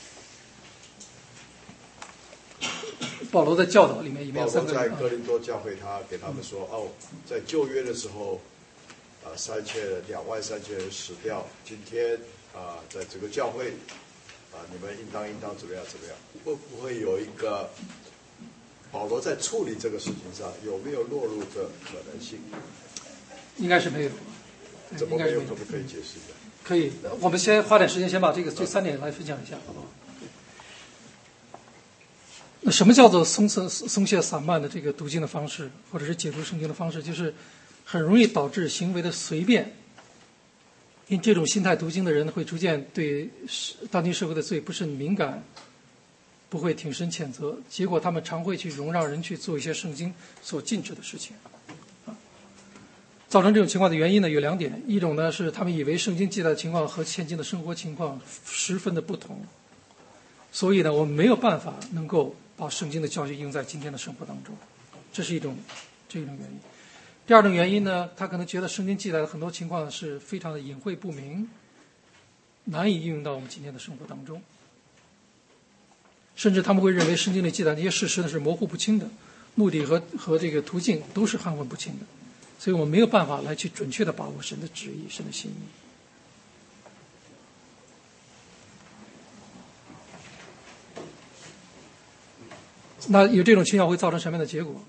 保罗的教导里面，里面保有三个。 罗在哥林多教会，他给他们说：“哦，在旧约的时候，啊、呃，三千人、两万三千人死掉。今天啊、呃，在这个教会，啊、呃，你们应当应当怎么样怎么样？会不会有一个保罗在处理这个事情上有没有落入这可能性？ 应该是没有。 怎么没有？ 应该是没有可不可以解释一下？ 可以，我们先花点时间，先把这个这三点来分享一下，好不好？那什么叫做松弛、松懈、散漫的这个读经的方式，或者是解读圣经的方式，就是很容易导致行为的随便。因这种心态读经的人会逐渐对当今社会的罪不是很敏感，不会挺身谴责，结果他们常会去容让人去做一些圣经所禁止的事情。造成这种情况的原因呢有两点，一种呢是他们以为圣经记载的情况和现今的生活情况十分的不同，所以呢我们没有办法能够把圣经的教训用在今天的生活当中，这是一种这一种原因。第二种原因呢，他可能觉得圣经记载的很多情况是非常的隐晦不明，难以应用到我们今天的生活当中。 甚至他们会认为圣经里记载那些事实呢是模糊不清的，目的和和这个途径都是含混不清的，所以我们没有办法来去准确的把握神的旨意、神的心意。那有这种倾向会造成什么样的结果？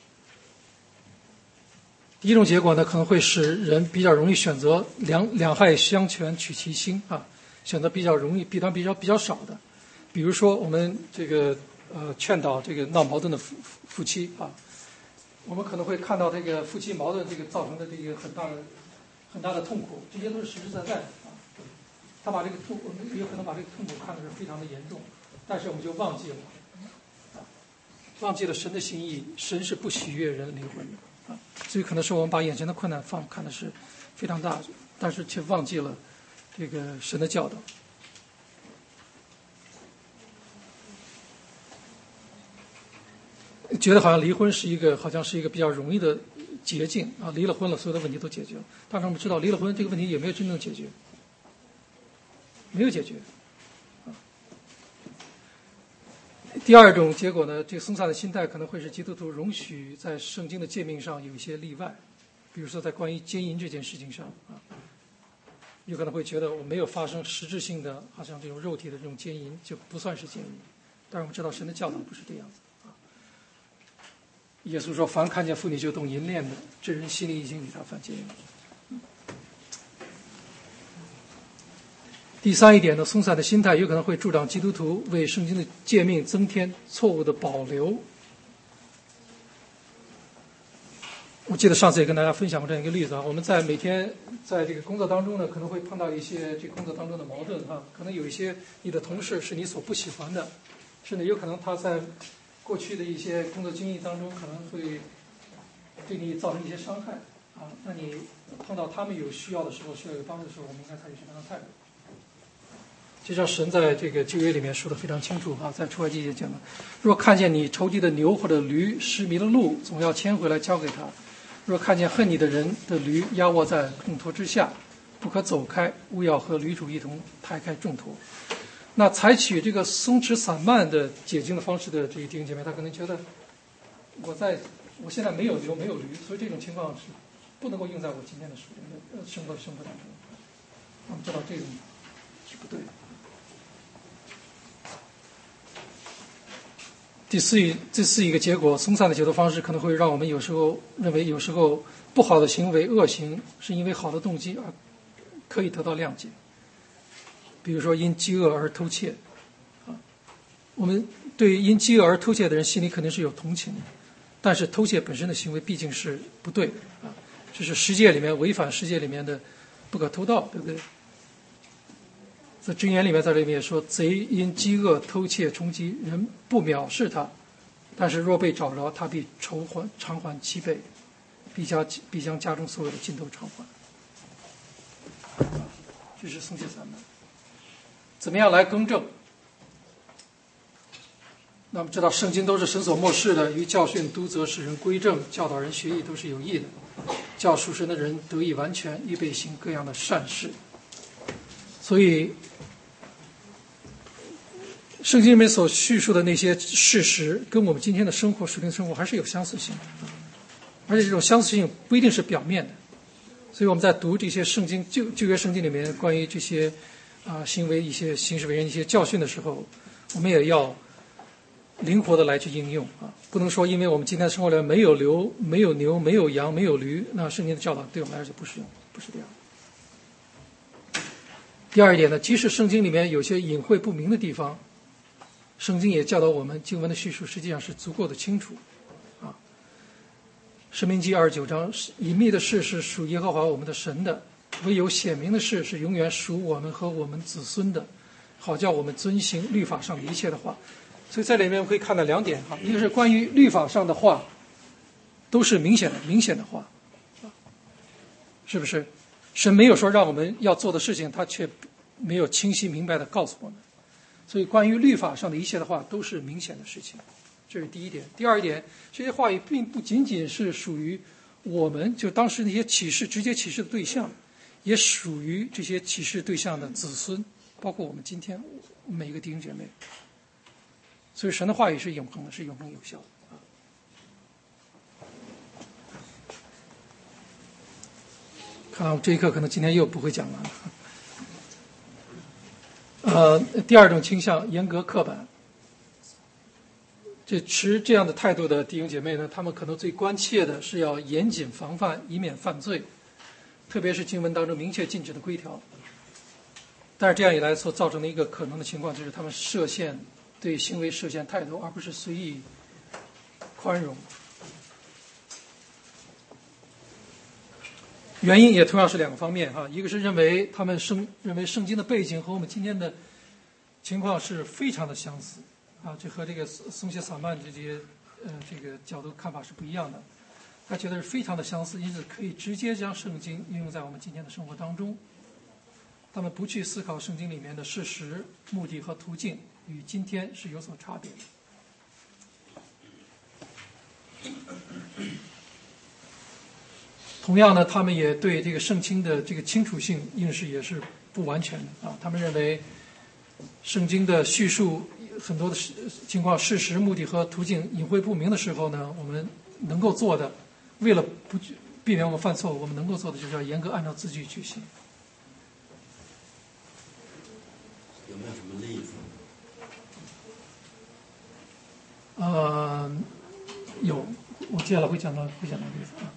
第一种结果呢，可能会使人比较容易选择两两害相权取其轻啊，选择比较容易弊端比较比较少的。比如说我们这个呃劝导这个闹矛盾的夫夫妻啊，我们可能会看到这个夫妻矛盾这个造成的这个很大的很大的痛苦，这些都是实实在在的啊。他把这个痛，我们有可能把这个痛苦看的是非常的严重，但是我们就忘记了。忘记了神的心意，神是不喜悦人离婚的啊，所以可能是我们把眼前的困难放看的是非常大，但是却忘记了这个神的教导。觉得好像离婚是一个好像是一个比较容易的捷径啊，离了婚了，所有的问题都解决了。但是我们知道，离了婚这个问题也没有真正解决，没有解决。第二种结果呢，这个松散的心态可能会使基督徒容许在圣经的诫命上有一些例外，比如说在关于奸淫这件事情上啊，有可能会觉得我没有发生实质性的，好像这种肉体的这种奸淫就不算是奸淫。但是我们知道神的教导不是这样子啊。耶稣说：“凡看见妇女就动淫念的，这人心里已经与他犯奸淫了。”第三一点呢，松散的心态有可能会助长基督徒为圣经的诫命增添错误的保留。我记得上次也跟大家分享过这样一个例子啊，我们在每天在这个工作当中呢，可能会碰到一些这工作当中的矛盾啊，可能有一些你的同事是你所不喜欢的，甚至有可能他在过去的一些工作经历当中可能会对你造成一些伤害啊，那你碰到他们有需要的时候，需要有帮助的时候，我们应该采取什么样的态度？就像神在这个旧约里面说的非常清楚啊，在出埃及记讲的，若看见你仇敌的牛或者驴失迷了路，总要牵回来交给他；若看见恨你的人的驴压卧在重驮之下，不可走开，务要和驴主一同抬开重驮。那采取这个松弛散漫的解经的方式的这些弟兄姐妹，他可能觉得我在我现在没有牛没有驴，所以这种情况是不能够用在我今天的属灵的生活生活当中。我们知道这种是不对的。第四一，这是一个结果，松散的解读方式可能会让我们有时候认为，有时候不好的行为、恶行是因为好的动机而可以得到谅解。比如说，因饥饿而偷窃，啊，我们对因饥饿而偷窃的人心里肯定是有同情的，但是偷窃本身的行为毕竟是不对的啊，这是世界里面违反世界里面的不可偷盗，对不对？在箴言里面，在这里面也说，贼因饥饿偷窃充饥，人不藐视他，但是若被找着，他必偿还偿还七倍，必将必将家中所有的尽头偿还。这是松懈散漫。怎么样来更正？那么知道圣经都是神所默示的，于教训、督责、使人归正、教导人学艺都是有益的，叫属神的人得以完全，预备行各样的善事。所以圣经里面所叙述的那些事实跟我们今天的生活属灵生活还是有相似性的，而且这种相似性不一定是表面的。所以我们在读这些圣经旧旧约圣经里面关于这些啊、呃、行为一些行事为人一些教训的时候，我们也要灵活的来去应用啊，不能说因为我们今天的生活里没有牛没有牛没有羊没有驴，那圣经的教导对我们来说就不适用，不是这样。第二一点呢，即使圣经里面有些隐晦不明的地方，圣经也教导我们，经文的叙述实际上是足够的清楚啊。申命记二十九章，隐秘的事是属耶和华我们的神的，唯有显明的事是永远属我们和我们子孙的，好叫我们遵行律法上的一切的话。所以在里面可以看到两点哈，一个是关于律法上的话，都是明显的明显的话，是不是？神没有说让我们要做的事情，他却没有清晰明白的告诉我们。所以关于律法上的一切的话都是明显的事情，这是第一点。第二一点，这些话语并不仅仅是属于我们就当时那些启示直接启示的对象，也属于这些启示对象的子孙，包括我们今天每个弟兄姐妹。 所以神的话语是永恒的，是永恒有效的。看来我这一课可能今天又不会讲完了。呃，第二种倾向，严格刻板。这持这样的态度的弟兄姐妹呢，他们可能最关切的是要严谨防范，以免犯罪，特别是经文当中明确禁止的规条。但是这样一来所造成的一个可能的情况，就是他们设限，对行为设限太多，而不是随意宽容。原因也同样是两个方面哈，一个是认为他们圣认为圣经的背景和我们今天的情况是非常的相似啊，这和这个松懈散漫这些呃这个角度看法是不一样的。他觉得是非常的相似，因此可以直接将圣经应用在我们今天的生活当中。他们不去思考圣经里面的事实、目的和途径与今天是有所差别的。同样呢，他们也对这个圣经的这个清楚性认识也是不完全的啊。他们认为圣经的叙述很多的情况、事实、目的和途径隐晦不明的时候呢，我们能够做的，为了不避免我们犯错误，我们能够做的就是要严格按照字句去行。 有没有什么例子？ 呃，有，我接下来会讲到会讲到例子啊。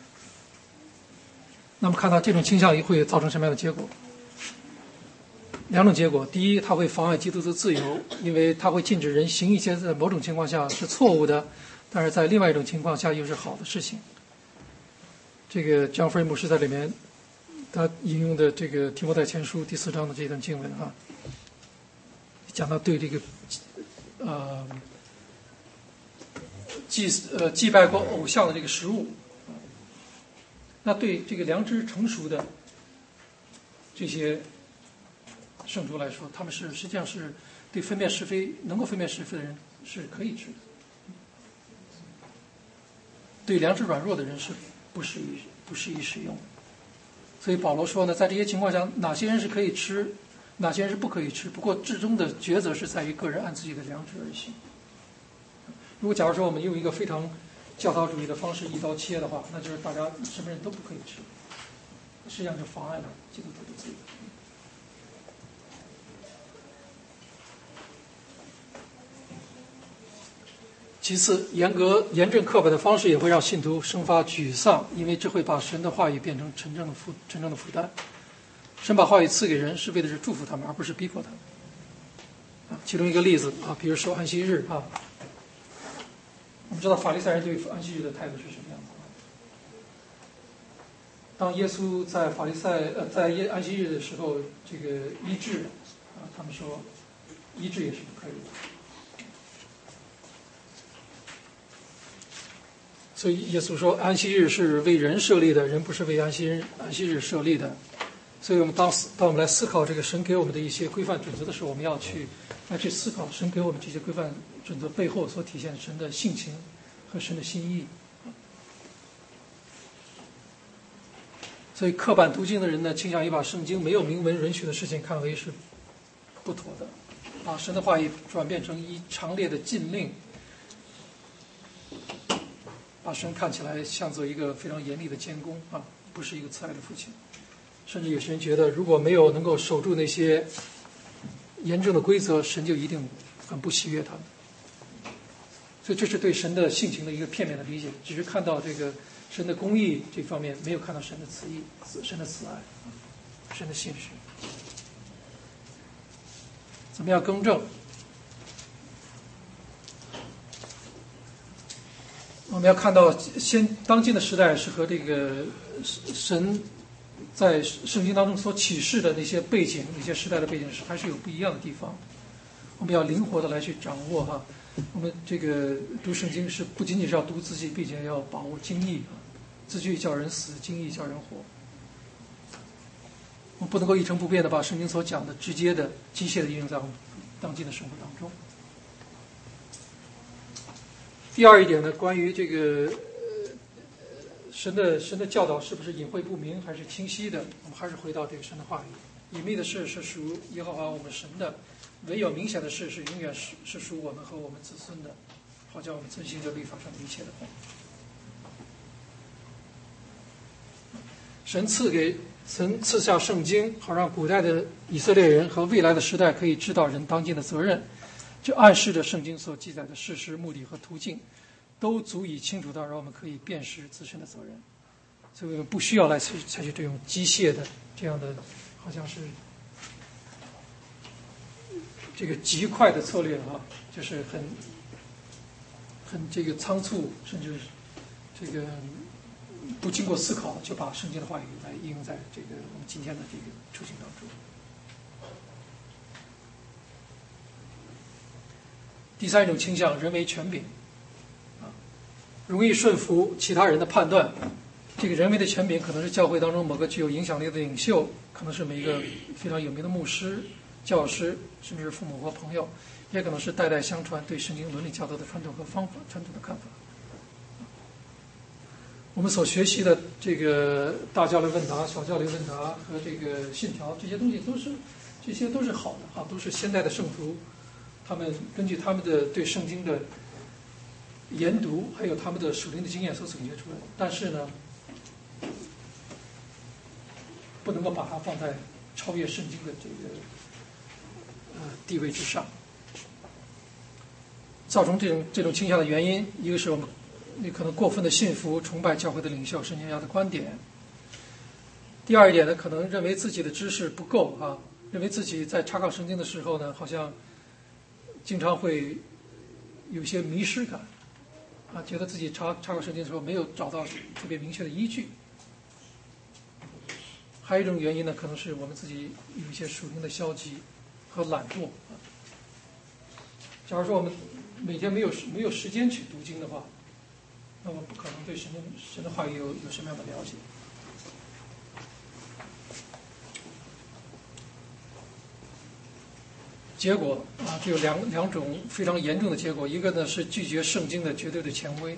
那么看到这种倾向会造成什么样的结果？两种结果：第一，它会妨碍基督的自由，因为它会禁止人行一些在某种情况下是错误的，但是在另外一种情况下又是好的事情。这个江弗瑞牧师在里面他引用的这个提摩太前书第四章的这段经文啊，讲到对这个呃祭呃祭拜过偶像的这个食物。那对这个良知成熟的这些圣徒来说，他们是实际上是对分辨是非能够分辨是非的人是可以吃的，对良知软弱的人是不适宜不适宜使用的。所以保罗说呢，在这些情况下，哪些人是可以吃，哪些人是不可以吃，不过至终的抉择是在于个人按自己的良知而行。如果假如说我们用一个非常教条主义的方式一刀切的话，那就是大家什么人都不可以吃，实际上就妨碍了基督徒的自由。其次，严格严正刻板的方式也会让信徒生发沮丧，因为这会把神的话语变成真正的负真正的负担。神把话语赐给人，是为的是祝福他们，而不是逼迫他们。啊，其中一个例子啊，比如说安息日啊。我们知道法利赛人对安息日的态度是什么样子？当耶稣在法利赛呃在耶安息日的时候，这个医治啊，他们说医治也是不可以的。所以耶稣说，安息日是为人设立的，人不是为安息日安息日设立的。所以我们当当我们来思考这个神给我们的一些规范准则的时候，我们要去来去思考神给我们这些规范准则背后所体现神的性情和神的心意。所以刻板读经的人呢，倾向于把圣经没有明文允许的事情看为是不妥的，把神的话语转变成一长列的禁令，把神看起来像做一个非常严厉的监工啊，不是一个慈爱的父亲。甚至有些人觉得，如果没有能够守住那些严正的规则，神就一定很不喜悦他们。所以这是对神的性情的一个片面的理解，只是看到这个神的公义这方面，没有看到神的慈意、神的慈爱、神的信实。怎么样更正？我们要看到现当今的时代是和这个神在圣经当中所启示的那些背景、那些时代的背景是还是有不一样的地方。我们要灵活的来去掌握哈。我们这个读圣经是不仅仅是要读字迹，并且要把握经义啊，字句叫人死，经义叫人活。我们不能够一成不变的把圣经所讲的直接的、机械的应用在我们当今的生活当中。第二一点呢，关于这个神的神的教导是不是隐晦不明还是清晰的，我们还是回到这个神的话语， 隐秘的事是属耶和华我们神的，唯有明显的事是永远是是属我们和我们子孙的，好叫我们遵行这律法上的一切的话。神赐给神赐下圣经，好让古代的以色列人和未来的时代可以知道人当尽的责任。这暗示着圣经所记载的事实、目的和途径，都足以清楚到让我们可以辨识自身的责任。所以我们不需要来采采取这种机械的这样的，好像是这个极快的策略啊，就是很很这个仓促，甚至这个不经过思考就把圣经的话语来应用在这个我们今天的这个处境当中。第三种倾向，人为权柄，啊，容易顺服其他人的判断。这个人为的权柄可能是教会当中某个具有影响力的领袖，可能是每一个非常有名的牧师、教师，甚至是父母或朋友，也可能是代代相传对圣经伦理教导的传统和方法、传统的看法。我们所学习的这个大教理问答、小教理问答和这个信条，这些东西都是，这些都是好的啊，都是现代的圣徒，他们根据他们的对圣经的研读，还有他们的属灵的经验所总结出来的。但是呢，不能够把它放在超越圣经的这个呃地位之上。造成这种这种倾向的原因，一个是我们你可能过分的信服、崇拜教会的领袖圣经家的观点；第二一点呢，可能认为自己的知识不够啊，认为自己在查考圣经的时候呢，好像经常会有些迷失感啊，觉得自己查查考圣经的时候没有找到特别明确的依据。还有一种原因呢，可能是我们自己有一些属灵的消极和懒惰啊。假如说我们每天没有没有时间去读经的话，那我们不可能对神的神的话语有有什么样的了解。结果啊，就有两两种非常严重的结果，一个呢是拒绝圣经的绝对的权威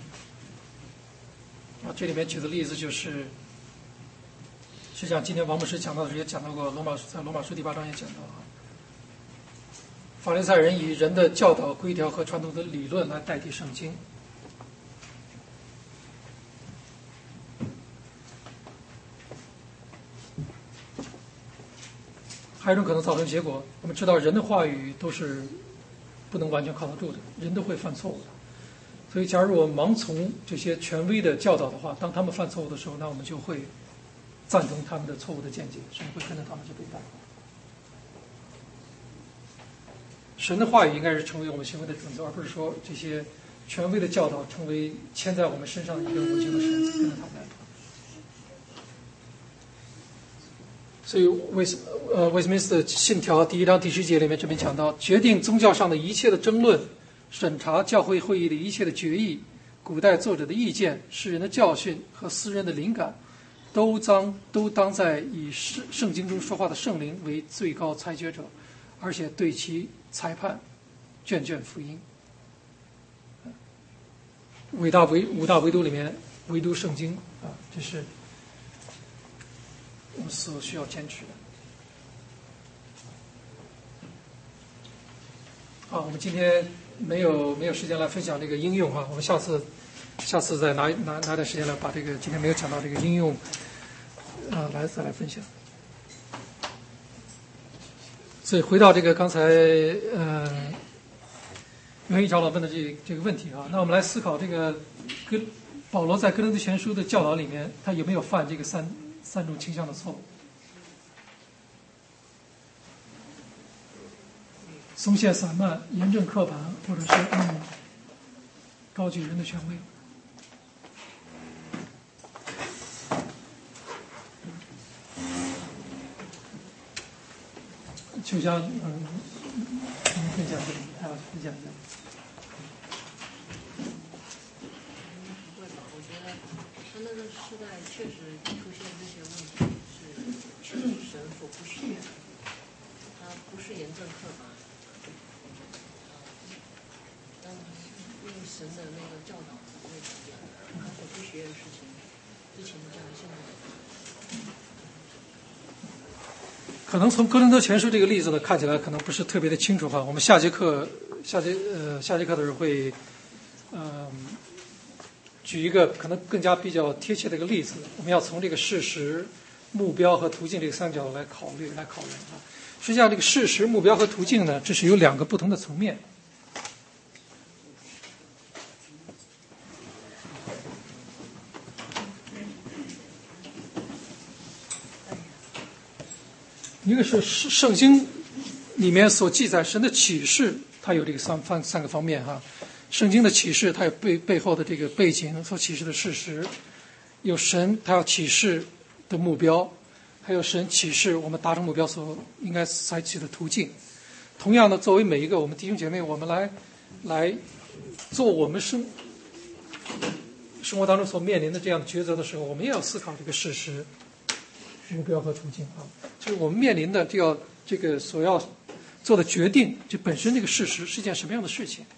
啊，这里面举的例子就是，实际上今天王牧师讲到的时候也讲到过，罗马在罗马书第八章也讲到啊，法利赛人以人的教导规条和传统的理论来代替圣经。还有一种可能造成结果，我们知道人的话语都是不能完全靠得住的，人都会犯错误的。所以假如我们盲从这些权威的教导的话，当他们犯错误的时候，那我们就会赞同他们的错误的见解，甚至会跟着他们去背叛。神的话语应该是成为我们行为的准则，而不是说这些权威的教导成为牵在我们身上的一个无形的绳子，跟着他们来。所以为什么呃威斯敏斯特信条第一章第十节里面这边讲到，决定宗教上的一切的争论，审查教会会议的一切的决议，古代作者的意见，世人的教训和私人的灵感，都当都当在以圣圣经中说话的圣灵为最高裁决者，而且对其裁判，卷卷福音。伟大唯五大唯独里面，唯独圣经啊，这是我们所需要坚持的。好，我们今天没有没有时间来分享这个应用哈，我们下次下次再拿拿拿点时间来把这个今天没有讲到这个应用啊来再来分享。所以回到这个刚才呃袁一长老问的这这个问题啊，那我们来思考这个哥保罗在哥林多前书的教导里面，他有没有犯这个三三种倾向的错误？松懈散漫、严正刻板，或者是嗯高举人的权威。就像嗯，你分享这个啊，分享一下。 我觉得他那个时代确实出现这些问题，是是神所不喜悦的。他不是严正刻板，但用神的那个教导不会改变，他所不喜悦的事情，之前的教会现在。 可能从哥林多前书这个例子呢，看起来可能不是特别的清楚哈。我们下节课下节呃下节课的时候会，呃，举一个可能更加比较贴切的一个例子。我们要从这个事实、目标和途径这个三角来考虑来考虑啊。实际上，这个事实、目标和途径呢，这是有两个不同的层面。一个是圣经里面所记载神的启示，它有这个三三三个方面哈。圣经的启示，它有背背后的这个背景所启示的事实，有神他要启示的目标，还有神启示我们达成目标所应该采取的途径。同样的，作为每一个我们弟兄姐妹，我们来来做我们生生活当中所面临的这样的抉择的时候，我们也要思考这个事实、目标和途径啊。就是我们面临的这要这个所要做的决定，就本身这个事实是一件什么样的事情？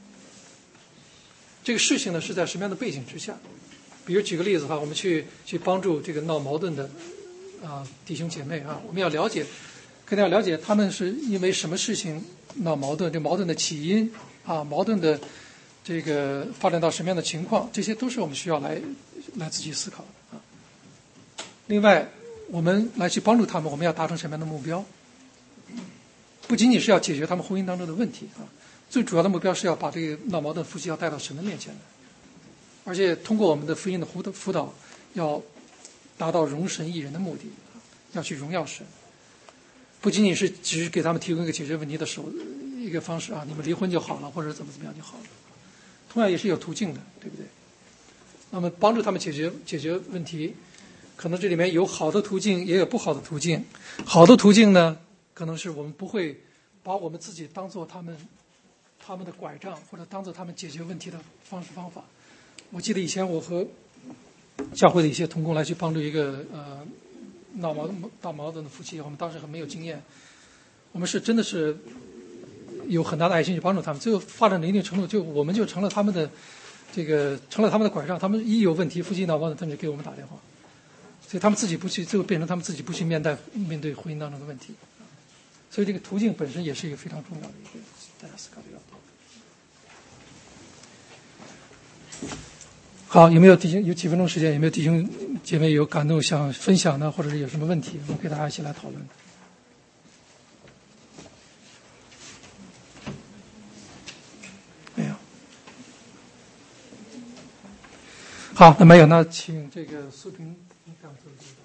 这个事情呢是在什么样的背景之下？比如举个例子哈，我们去去帮助这个闹矛盾的啊弟兄姐妹啊，我们要了解，肯定要了解他们是因为什么事情闹矛盾，这矛盾的起因啊，矛盾的这个发展到什么样的情况，这些都是我们需要来来仔细思考的啊。另外，我们来去帮助他们，我们要达成什么样的目标？不仅仅是要解决他们婚姻当中的问题啊，最主要的目标是要把这个闹矛盾夫妻要带到神的面前来，而且通过我们的福音的辅导，辅导要达到容神益人的目的，要去荣耀神。不仅仅是只是给他们提供一个解决问题的手一个方式啊，你们离婚就好了，或者怎么怎么样就好了。同样也是有途径的，对不对？那么帮助他们解决解决问题。可能这里面有好的途径，也有不好的途径。好的途径呢，可能是我们不会把我们自己当做他们他们的拐杖，或者当做他们解决问题的方式方法。我记得以前我和教会的一些同工来去帮助一个呃闹矛盾闹矛盾的夫妻，我们当时很没有经验，我们是真的是有很大的爱心去帮助他们，最后发展到一定程度，就我们就成了他们的这个成了他们的拐杖，他们一有问题，夫妻闹矛盾，他们就给我们打电话。所以他们自己不去，最后变成他们自己不去面对面对婚姻当中的问题，所以这个途径本身也是一个非常重要的一个大家思考的要点。好，有没有弟兄有几分钟时间？有没有弟兄姐妹有感动想分享的，或者是有什么问题，我们给大家一起来讨论。没有。好，那没有，那请这个苏平。这样子